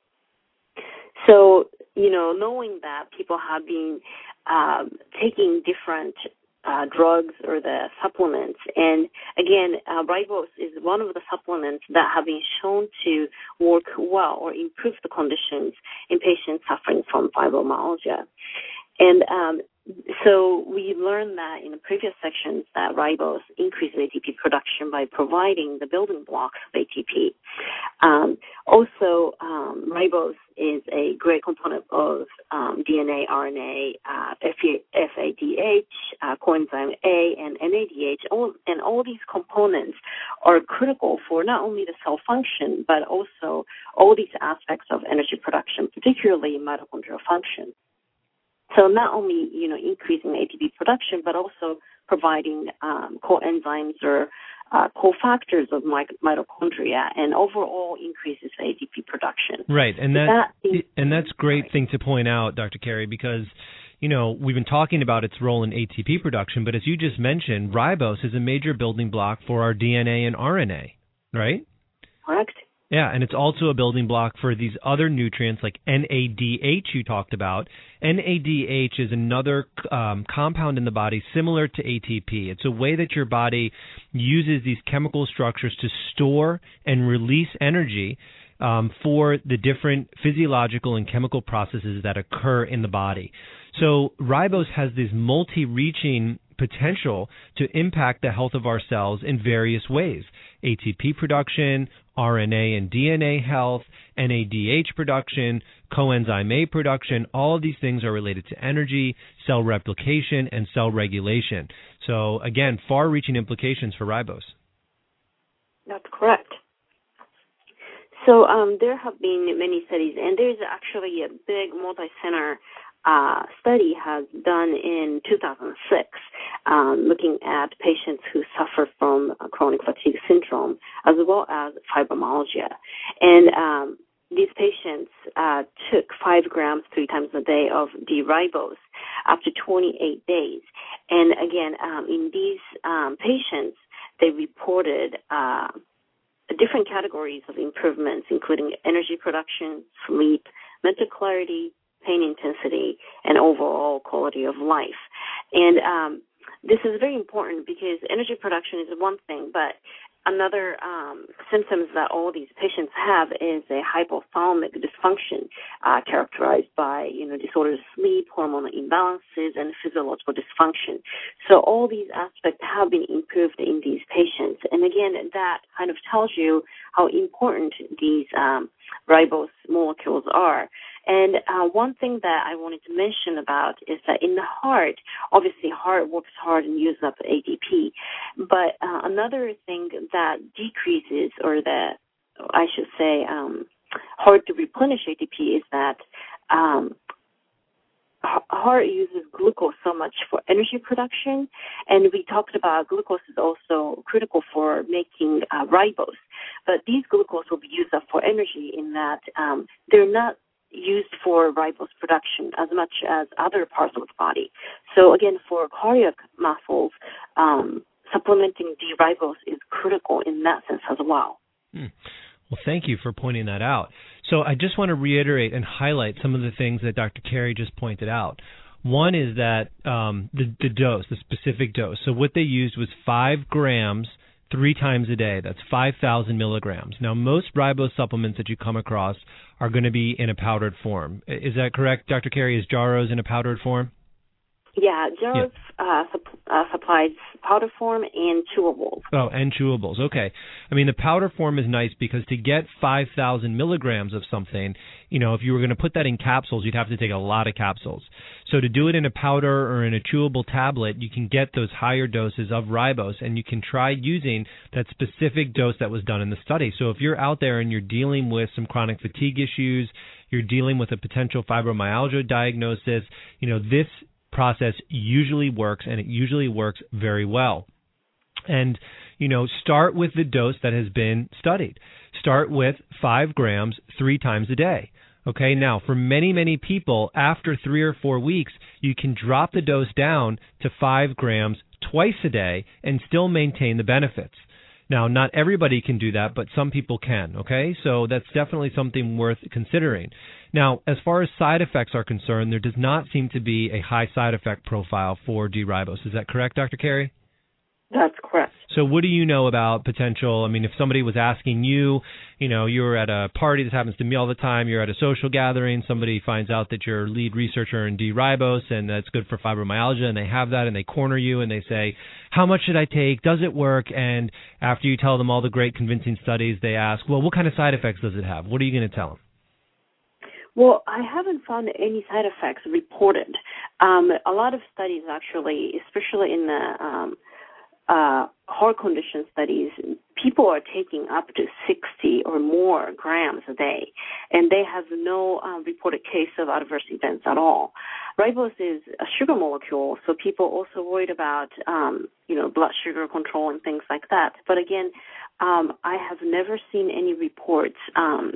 Speaker 3: So, you know, knowing that people have been um, taking different uh, drugs or the supplements, and again, uh, ribose is one of the supplements that have been shown to work well or improve the conditions in patients suffering from fibromyalgia. And um, so we learned that in the previous sections that ribose increases A T P production by providing the building blocks of A T P. Um, also, um, ribose is a great component of um, D N A, R N A, uh, F A D H, uh, coenzyme A, and N A D H. All, and all these components are critical for not only the cell function, but also all these aspects of energy production, particularly mitochondrial function. So not only, you know, increasing A T P production, but also providing um, coenzymes or uh, cofactors of mitochondria, and overall increases A T P production.
Speaker 2: Right, and that,
Speaker 3: that is,
Speaker 2: and that's great thing to point out, Doctor Carey, because, you know, we've been talking about its role in A T P production, but as you just mentioned, ribose is a major building block for our D N A and R N A, right?
Speaker 3: Correct.
Speaker 2: Yeah, and it's also a building block for these other nutrients like N A D H you talked about. N A D H is another um, compound in the body similar to A T P. It's a way that your body uses these chemical structures to store and release energy um, for the different physiological and chemical processes that occur in the body. So ribose has this multi-reaching potential to impact the health of our cells in various ways. A T P production, R N A and D N A health, N A D H production, coenzyme A production, all of these things are related to energy, cell replication, and cell regulation. So again, far-reaching implications for ribose.
Speaker 3: That's correct. So um, there have been many studies, and there's actually a big multi-center Uh, study has done in two thousand six. um, looking at patients who suffer from chronic fatigue syndrome as well as fibromyalgia. And um, these patients uh, took five grams three times a day of D-ribose after twenty-eight days. And again, um, in these um, patients, they reported uh, different categories of improvements, including energy production, sleep, mental clarity, pain intensity, and overall quality of life. And um, this is very important because energy production is one thing, but another um, symptoms that all these patients have is a hypothalamic dysfunction uh, characterized by, you know, disordered sleep, hormonal imbalances, and physiological dysfunction. So all these aspects have been improved in these patients. And again, that kind of tells you how important these um, ribose molecules are. And uh, one thing that I wanted to mention about is that in the heart, obviously heart works hard and uses up A T P, but uh, another thing that decreases, or that I should say um, hard to replenish A T P, is that um, heart uses glucose so much for energy production, and we talked about glucose is also critical for making uh, ribose, but these glucose will be used up for energy in that um, they're not used for ribose production as much as other parts of the body. So again, for cardiac muscles, um, supplementing D-ribose is critical in that sense as well.
Speaker 2: Hmm. Well, thank you for pointing that out. So I just want to reiterate and highlight some of the things that Doctor Carey just pointed out. One is that um, the, the dose, the specific dose. So what they used was five grams three times a day. That's five thousand milligrams. Now, most ribose supplements that you come across are going to be in a powdered form. Is that correct, Doctor Carey? Is Jarrows in a powdered form?
Speaker 3: Yeah, Jarrows yeah. uh, supp- uh, supplies powder form and chewables.
Speaker 2: Oh, and chewables. Okay. I mean, the powder form is nice because to get five thousand milligrams of something, you know, if you were going to put that in capsules, you'd have to take a lot of capsules. So to do it in a powder or in a chewable tablet, you can get those higher doses of ribose, and you can try using that specific dose that was done in the study. So if you're out there and you're dealing with some chronic fatigue issues, you're dealing with a potential fibromyalgia diagnosis, you know, this process usually works, and it usually works very well. And, you know, start with the dose that has been studied. Start with five grams three times a day. Okay, now for many, many people, after three or four weeks, you can drop the dose down to five grams twice a day and still maintain the benefits. Now, not everybody can do that, but some people can, okay? So that's definitely something worth considering. Now, as far as side effects are concerned, there does not seem to be a high side effect profile for D-ribose. Is that correct, Doctor Carey?
Speaker 3: That's correct.
Speaker 2: So what do you know about potential? I mean, if somebody was asking you, you know, you're at a party, this happens to me all the time, you're at a social gathering, somebody finds out that you're lead researcher in D-ribose and that's good for fibromyalgia, and they have that and they corner you and they say, how much should I take? Does it work? And after you tell them all the great convincing studies, they ask, well, what kind of side effects does it have? What are you going to tell them?
Speaker 3: Well, I haven't found any side effects reported. Um, a lot of studies actually, especially in the um, uh, heart condition studies, people are taking up to sixty or more grams a day, and they have no um, reported case of adverse events at all. Ribose is a sugar molecule, so people also worried about, um, you know, blood sugar control and things like that. But again, um, I have never seen any reports, um,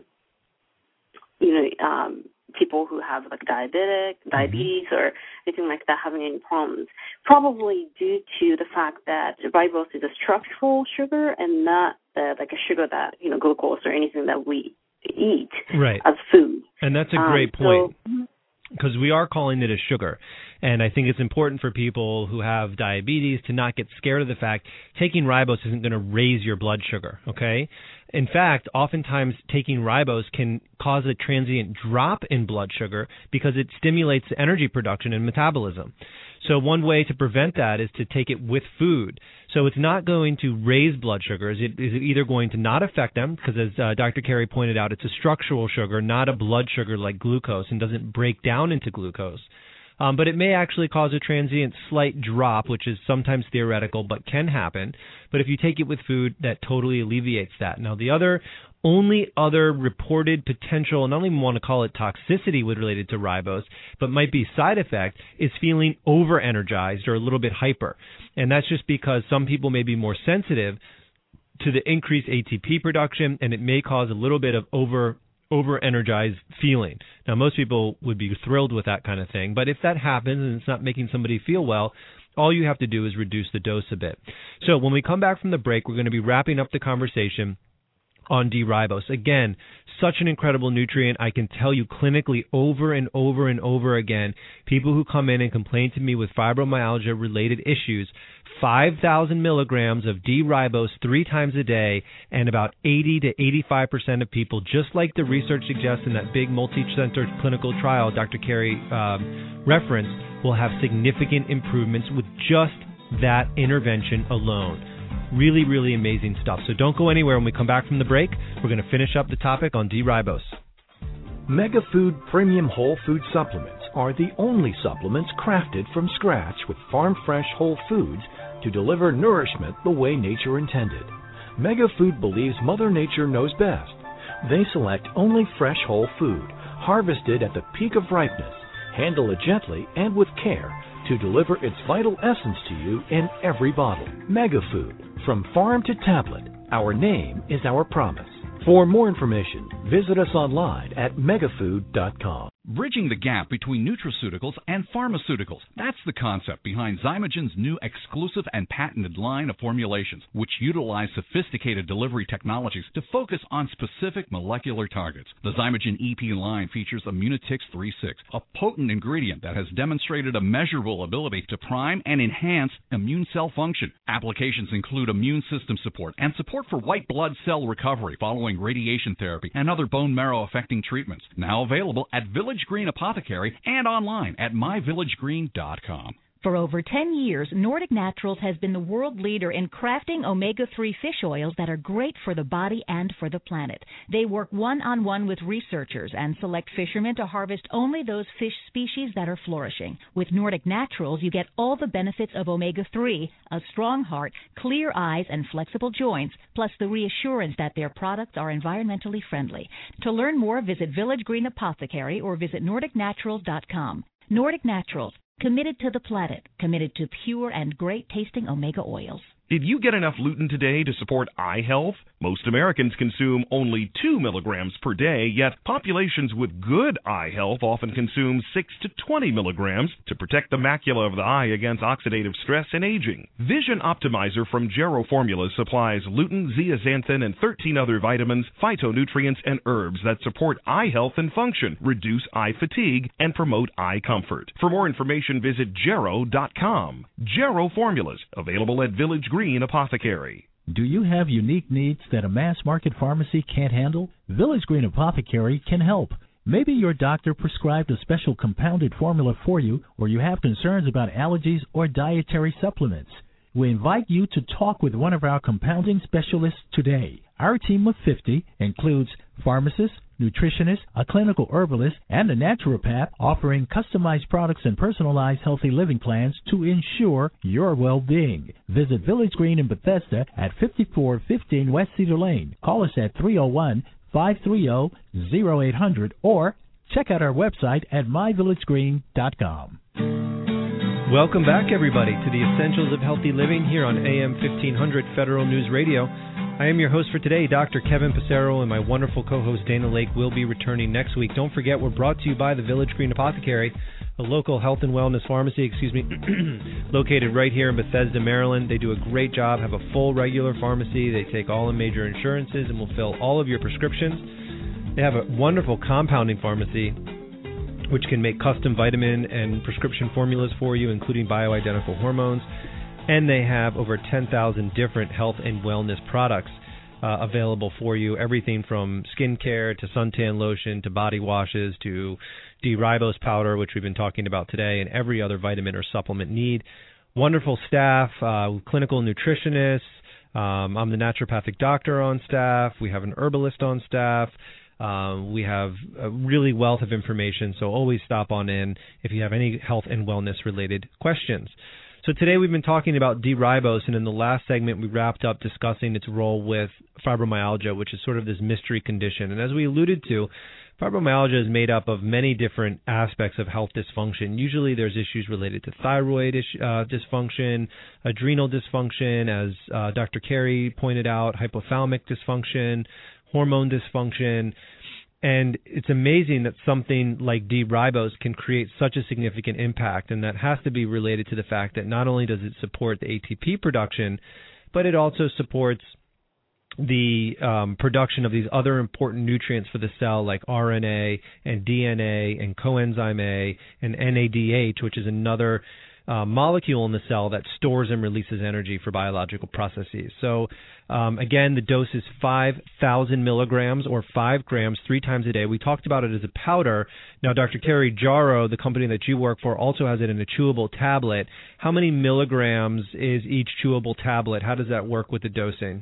Speaker 3: you know, um, people who have like diabetic, diabetes or anything like that having any problems, probably due to the fact that ribose is a structural sugar and not the, like a sugar that, you know, glucose or anything that we eat
Speaker 2: right.
Speaker 3: as food.
Speaker 2: And that's a great um, point.
Speaker 3: So,
Speaker 2: because we are calling it a sugar. And I think it's important for people who have diabetes to not get scared of the fact taking ribose isn't going to raise your blood sugar, okay? In fact, oftentimes taking ribose can cause a transient drop in blood sugar because it stimulates the energy production and metabolism. So one way to prevent that is to take it with food. So it's not going to raise blood sugars. It is either going to not affect them, because as uh, Doctor Carey pointed out, it's a structural sugar, not a blood sugar like glucose, and doesn't break down into glucose. Um, but it may actually cause a transient slight drop, which is sometimes theoretical but can happen. But if you take it with food, that totally alleviates that. Now, the other only other reported potential, and I don't even want to call it toxicity with related to ribose, but might be side effect, is feeling over-energized or a little bit hyper. And that's just because some people may be more sensitive to the increased A T P production, and it may cause a little bit of over over-energized feeling. Now, most people would be thrilled with that kind of thing, but if that happens and it's not making somebody feel well, all you have to do is reduce the dose a bit. So when we come back from the break, we're going to be wrapping up the conversation on D-ribose. Again, such an incredible nutrient. I can tell you clinically over and over and over again, people who come in and complain to me with fibromyalgia-related issues, five thousand milligrams of D-ribose three times a day, and about eighty to eighty-five percent of people, just like the research suggests in that big multi-center clinical trial Doctor Carey um, referenced, will have significant improvements with just that intervention alone. Really, really amazing stuff. So don't go anywhere. When we come back from the break, we're going to finish up the topic on D-ribose.
Speaker 4: Megafood Premium Whole Food Supplements are the only supplements crafted from scratch with farm-fresh whole foods to deliver nourishment the way nature intended. Megafood believes Mother Nature knows best. They select only fresh whole food, harvested at the peak of ripeness, handle it gently and with care to deliver its vital essence to you in every bottle. Megafood. From farm to tablet, our name is our promise. For more information, visit us online at megafood dot com.
Speaker 5: Bridging the gap between nutraceuticals and pharmaceuticals. That's the concept behind Zymogen's new exclusive and patented line of formulations, which utilize sophisticated delivery technologies to focus on specific molecular targets. The Zymogen E P line features Immunotix three six, a potent ingredient that has demonstrated a measurable ability to prime and enhance immune cell function. Applications include immune system support and support for white blood cell recovery following radiation therapy and other bone marrow affecting treatments. Now available at Village Green Apothecary and online at my village green dot com.
Speaker 6: For over ten years, Nordic Naturals has been the world leader in crafting omega three fish oils that are great for the body and for the planet. They work one-on-one with researchers and select fishermen to harvest only those fish species that are flourishing. With Nordic Naturals, you get all the benefits of omega three, a strong heart, clear eyes, and flexible joints, plus the reassurance that their products are environmentally friendly. To learn more, visit Village Green Apothecary or visit nordic naturals dot com. Nordic Naturals. Committed to the planet, committed to pure and great-tasting omega oils.
Speaker 7: Did you get enough lutein today to support eye health? Most Americans consume only two milligrams per day, yet populations with good eye health often consume six to twenty milligrams to protect the macula of the eye against oxidative stress and aging. Vision Optimizer from Gero Formulas supplies lutein, zeaxanthin, and thirteen other vitamins, phytonutrients, and herbs that support eye health and function, reduce eye fatigue, and promote eye comfort. For more information, visit gero dot com. Gero Formulas, available at Village Green Apothecary.
Speaker 1: Do you have unique needs that a mass market pharmacy can't handle? Village Green Apothecary can help. Maybe your doctor prescribed a special compounded formula for you, or you have concerns about allergies or dietary supplements. We invite you to talk with one of our compounding specialists today. Our team of fifty includes pharmacists, nutritionists, a clinical herbalist, and a naturopath offering customized products and personalized healthy living plans to ensure your well-being. Visit Village Green in Bethesda at fifty-four fifteen West Cedar Lane. Call us at three oh one, five three oh, oh eight hundred or check out our website at my village green dot com.
Speaker 2: Welcome back, everybody, to the Essentials of Healthy Living here on A M fifteen hundred Federal News Radio. I am your host for today, Doctor Kevin Passero, and my wonderful co-host Dana Lake will be returning next week. Don't forget, we're brought to you by the Village Green Apothecary, a local health and wellness pharmacy, excuse me, located right here in Bethesda, Maryland. They do a great job, have a full regular pharmacy. They take all the major insurances and will fill all of your prescriptions. They have a wonderful compounding pharmacy, which can make custom vitamin and prescription formulas for you, including bioidentical hormones. And they have over ten thousand different health and wellness products uh, available for you, everything from skincare to suntan lotion to body washes to D-ribose powder, which we've been talking about today, and every other vitamin or supplement need. Wonderful staff, uh, clinical nutritionists. Um, I'm the naturopathic doctor on staff. We have an herbalist on staff. Um, we have a really wealth of information, so always stop on in if you have any health and wellness-related questions. So today we've been talking about D-ribose, and in the last segment we wrapped up discussing its role with fibromyalgia, which is sort of this mystery condition. And as we alluded to, fibromyalgia is made up of many different aspects of health dysfunction. Usually there's issues related to thyroid is- uh, dysfunction, adrenal dysfunction, as uh, Doctor Carey pointed out, hypothalamic dysfunction, hormone dysfunction. And it's amazing that something like D-ribose can create such a significant impact, and that has to be related to the fact that not only does it support the A T P production, but it also supports the um, production of these other important nutrients for the cell, like R N A and D N A and coenzyme A and N A D H, which is another uh, molecule in the cell that stores and releases energy for biological processes. So um, again, the dose is five thousand milligrams or five grams three times a day. We talked about it as a powder. Now, Doctor Carey, Jarrow, the company that you work for, also has it in a chewable tablet. How many milligrams is each chewable tablet? How does that work with the dosing?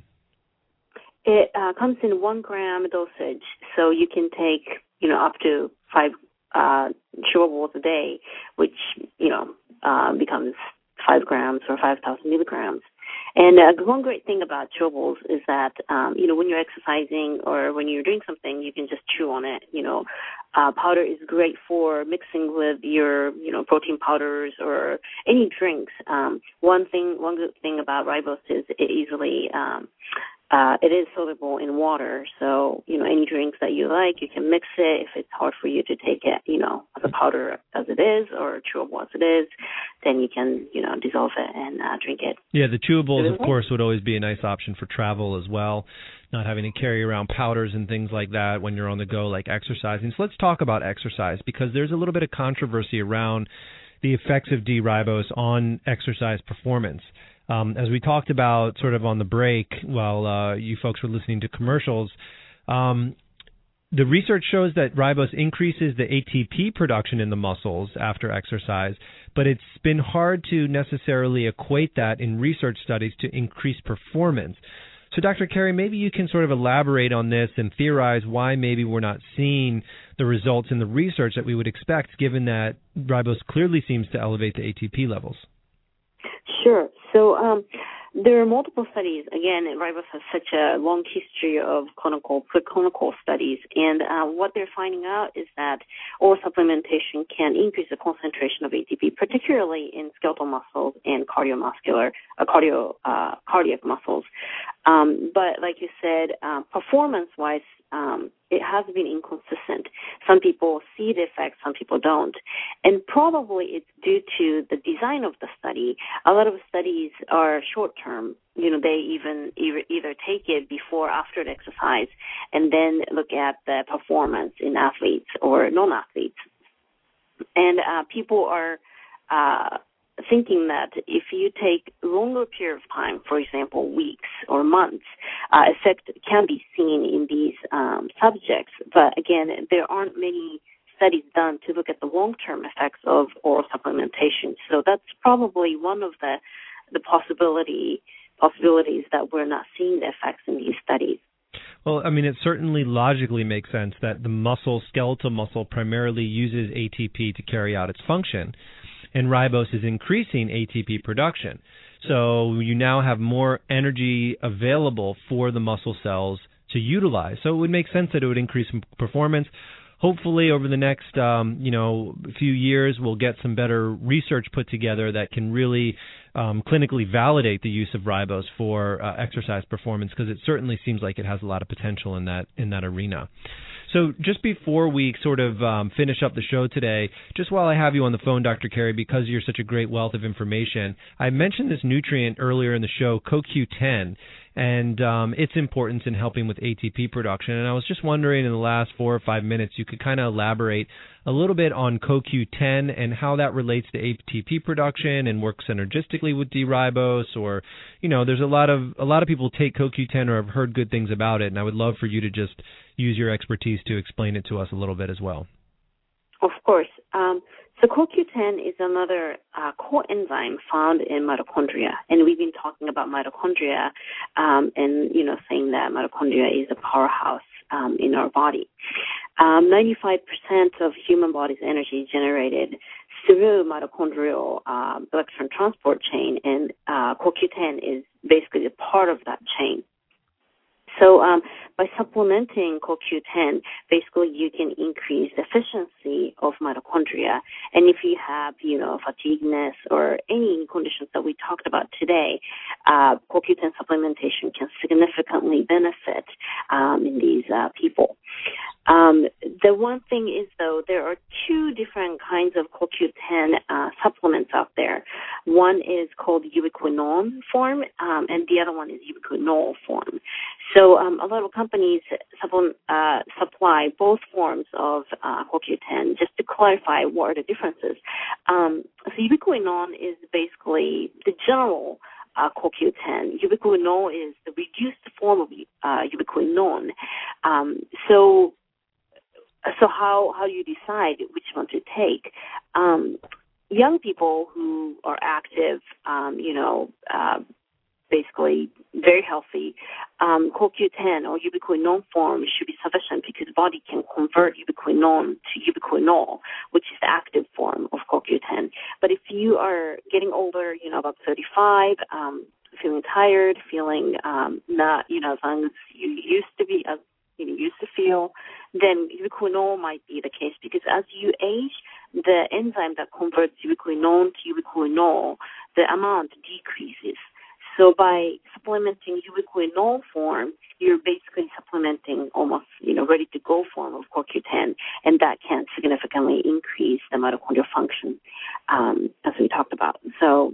Speaker 3: It uh, comes in one gram dosage, so you can take, you know, up to five uh, chewables a day, which, you know, uh, becomes five grams or five thousand milligrams. And uh, one great thing about chewables is that, um, you know, when you're exercising or when you're doing something, you can just chew on it. You know, uh, powder is great for mixing with your, you know, protein powders or any drinks. Um, one thing, one good thing about ribose is it easily um, Uh, it is soluble in water, so, you know, any drinks that you like, you can mix it. If it's hard for you to take it, you know, as a powder as it is or chewable as it is, then you can, you know, dissolve it and uh, drink it.
Speaker 2: Yeah, the chewables, of course, would always be a nice option for travel as well, not having to carry around powders and things like that when you're on the go, like exercising. So let's talk about exercise, because there's a little bit of controversy around the effects of D-ribose on exercise performance. Um, as we talked about sort of on the break while uh, you folks were listening to commercials, um, the research shows that ribose increases the A T P production in the muscles after exercise, but it's been hard to necessarily equate that in research studies to increase performance. So, Doctor Carey, maybe you can sort of elaborate on this and theorize why maybe we're not seeing the results in the research that we would expect, given that ribose clearly seems to elevate the A T P levels.
Speaker 3: Sure. So um, there are multiple studies. Again, ribose has such a long history of clinical, preclinical studies, and uh, what they're finding out is that oral supplementation can increase the concentration of A T P, particularly in skeletal muscles and cardiomuscular, uh, cardio, uh, cardiac muscles. Um, but like you said, uh, performance-wise, um, it has been inconsistent. Some people see the effects, some people don't. And probably it's due to the design of the study. A lot of studies are short-term. You know, they even either, either take it before or after the exercise and then look at the performance in athletes or non-athletes. And uh, people are uh, thinking that if you take a longer period of time, for example, weeks or months, uh, effect can be seen in these um, subjects. But again, there aren't many studies done to look at the long-term effects of oral supplementation. So that's probably one of the the possibility possibilities that we're not seeing the effects in these studies.
Speaker 2: Well, I mean, it certainly logically makes sense that the muscle, skeletal muscle, primarily uses A T P to carry out its function, and ribose is increasing A T P production. So you now have more energy available for the muscle cells to utilize. So it would make sense that it would increase performance. Hopefully, over the next, um, you know, few years, we'll get some better research put together that can really um, clinically validate the use of ribose for uh, exercise performance, because it certainly seems like it has a lot of potential in that in that arena. So just before we sort of um, finish up the show today, just while I have you on the phone, Doctor Carey, because you're such a great wealth of information, I mentioned this nutrient earlier in the show, C O Q ten, and um, its importance in helping with A T P production. And I was just wondering, in the last four or five minutes, you could kind of elaborate a little bit on C O Q ten and how that relates to A T P production and works synergistically with D-ribose. Or, you know, there's a lot of a lot of people take C O Q ten or have heard good things about it, and I would love for you to just use your expertise to explain it to us a little bit as well.
Speaker 3: Of course. Um, so C O Q ten is another uh, coenzyme found in mitochondria, and we've been talking about mitochondria um, and, you know, saying that mitochondria is a powerhouse um, in our body. Um, ninety-five percent of human body's energy is generated through mitochondrial uh, electron transport chain, and uh, C O Q ten is basically a part of that chain. So um, by supplementing C O Q ten, basically you can increase the efficiency of mitochondria. And if you have, you know, fatigueness or any conditions that we talked about today, uh, C O Q ten supplementation can significantly benefit um, in these uh, people. Um, the one thing is, though, there are two different kinds of C O Q ten uh, supplements out there. One is called ubiquinone form, um, and the other one is ubiquinol form. So um, a lot of companies supplement, uh, supply both forms of uh, C O Q ten. Just to clarify, what are the differences? Um, so ubiquinone is basically the general Uh, C O Q ten. Ubiquinol is the reduced form of uh, ubiquinone. Um, so, so how how do you decide which one to take? Um, young people who are active, um, you know, uh, basically very healthy, um, C O Q ten or ubiquinone form should be sufficient because the body can convert ubiquinone to ubiquinol, which is the active form of C O Q ten. But if you are getting older, you know, about thirty-five, um, feeling tired, feeling um, not, you know, as long as you used to be, as you know, used to feel, then ubiquinol might be the case because as you age, the enzyme that converts ubiquinone to ubiquinol, the amount decreases. So by supplementing ubiquinol form, you're basically supplementing almost, you know, ready-to-go form of C O Q ten, and that can significantly increase the mitochondrial function, um, as we talked about. So,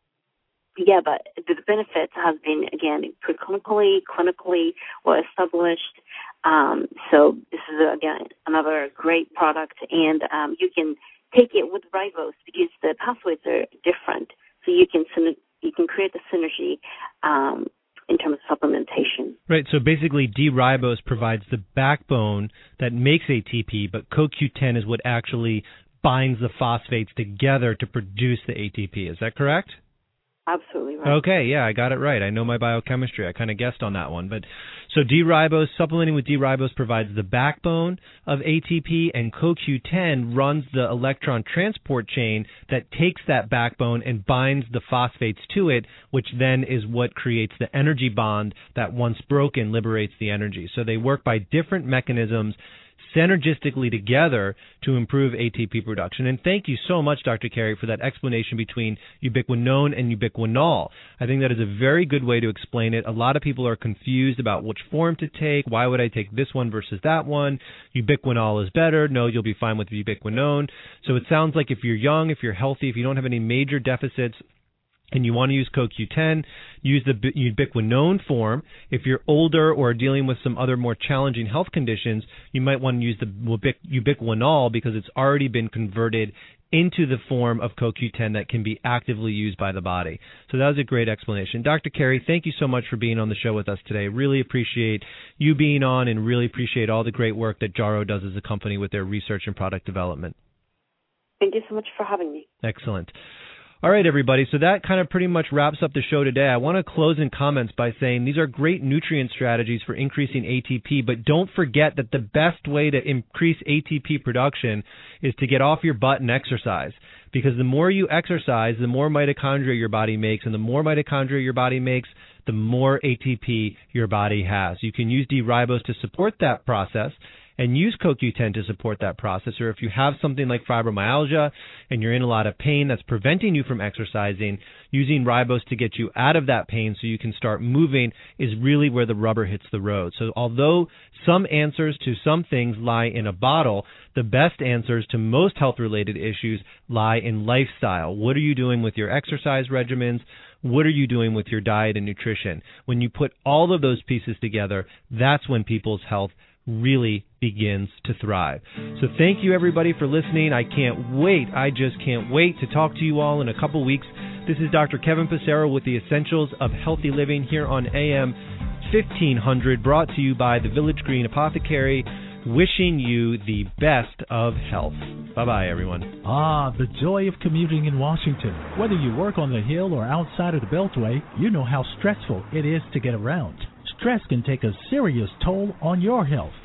Speaker 3: yeah, but the benefits have been, again, preclinically, clinically well established. Um, so this is, again, another great product, and um, you can take it with ribose because the pathways are different. So you can you can create the synergy um, in terms of supplementation.
Speaker 2: Right, so basically D-ribose provides the backbone that makes A T P, but C O Q ten is what actually binds the phosphates together to produce the A T P. Is that correct?
Speaker 3: Absolutely right.
Speaker 2: Okay, yeah, I got it right. I know my biochemistry. I kind of guessed on that one. But so D-ribose, supplementing with D-ribose provides the backbone of A T P, and C O Q ten runs the electron transport chain that takes that backbone and binds the phosphates to it, which then is what creates the energy bond that once broken liberates the energy. So they work by different mechanisms synergistically together to improve A T P production. And thank you so much, Doctor Carey, for that explanation between ubiquinone and ubiquinol. I think that is a very good way to explain it. A lot of people are confused about which form to take. Why would I take this one versus that one? Ubiquinol is better. No, you'll be fine with ubiquinone. So it sounds like if you're young, if you're healthy, if you don't have any major deficits, and you want to use C O Q ten, use the ubiquinone form. If you're older or dealing with some other more challenging health conditions, you might want to use the ubiquinol because it's already been converted into the form of C O Q ten that can be actively used by the body. So that was a great explanation. Doctor Carey, thank you so much for being on the show with us today. Really appreciate you being on and really appreciate all the great work that Jarrow does as a company with their research and product development.
Speaker 3: Thank you so much for having me.
Speaker 2: Excellent. All right, everybody, so that kind of pretty much wraps up the show today. I want to close in comments by saying these are great nutrient strategies for increasing A T P, but don't forget that the best way to increase A T P production is to get off your butt and exercise, because the more you exercise, the more mitochondria your body makes, and the more mitochondria your body makes, the more A T P your body has. You can use D-ribose to support that process and use C O Q ten to support that process. Or if you have something like fibromyalgia and you're in a lot of pain that's preventing you from exercising, using ribose to get you out of that pain so you can start moving is really where the rubber hits the road. So although some answers to some things lie in a bottle, the best answers to most health-related issues lie in lifestyle. What are you doing with your exercise regimens? What are you doing with your diet and nutrition? When you put all of those pieces together, that's when people's health really begins to thrive. So thank you, everybody, for listening. I can't wait. I just can't wait to talk to you all in a couple weeks. This is Doctor Kevin Passero with the Essentials of Healthy Living here on A M fifteen hundred, brought to you by the Village Green Apothecary, wishing you the best of health. Bye-bye, everyone.
Speaker 1: Ah, the joy of commuting in Washington. Whether you work on the Hill or outside of the Beltway, you know how stressful it is to get around. Stress can take a serious toll on your health.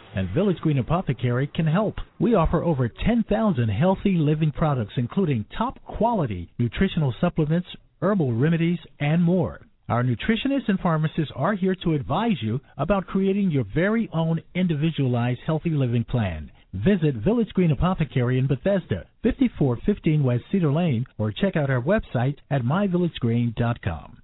Speaker 1: and Village Green Apothecary can help. We offer over ten thousand healthy living products, including top-quality nutritional supplements, herbal remedies, and more. Our nutritionists and pharmacists are here to advise you about creating your very own individualized healthy living plan. Visit Village Green Apothecary in Bethesda, fifty-four fifteen West Cedar Lane, or check out our website at my village green dot com.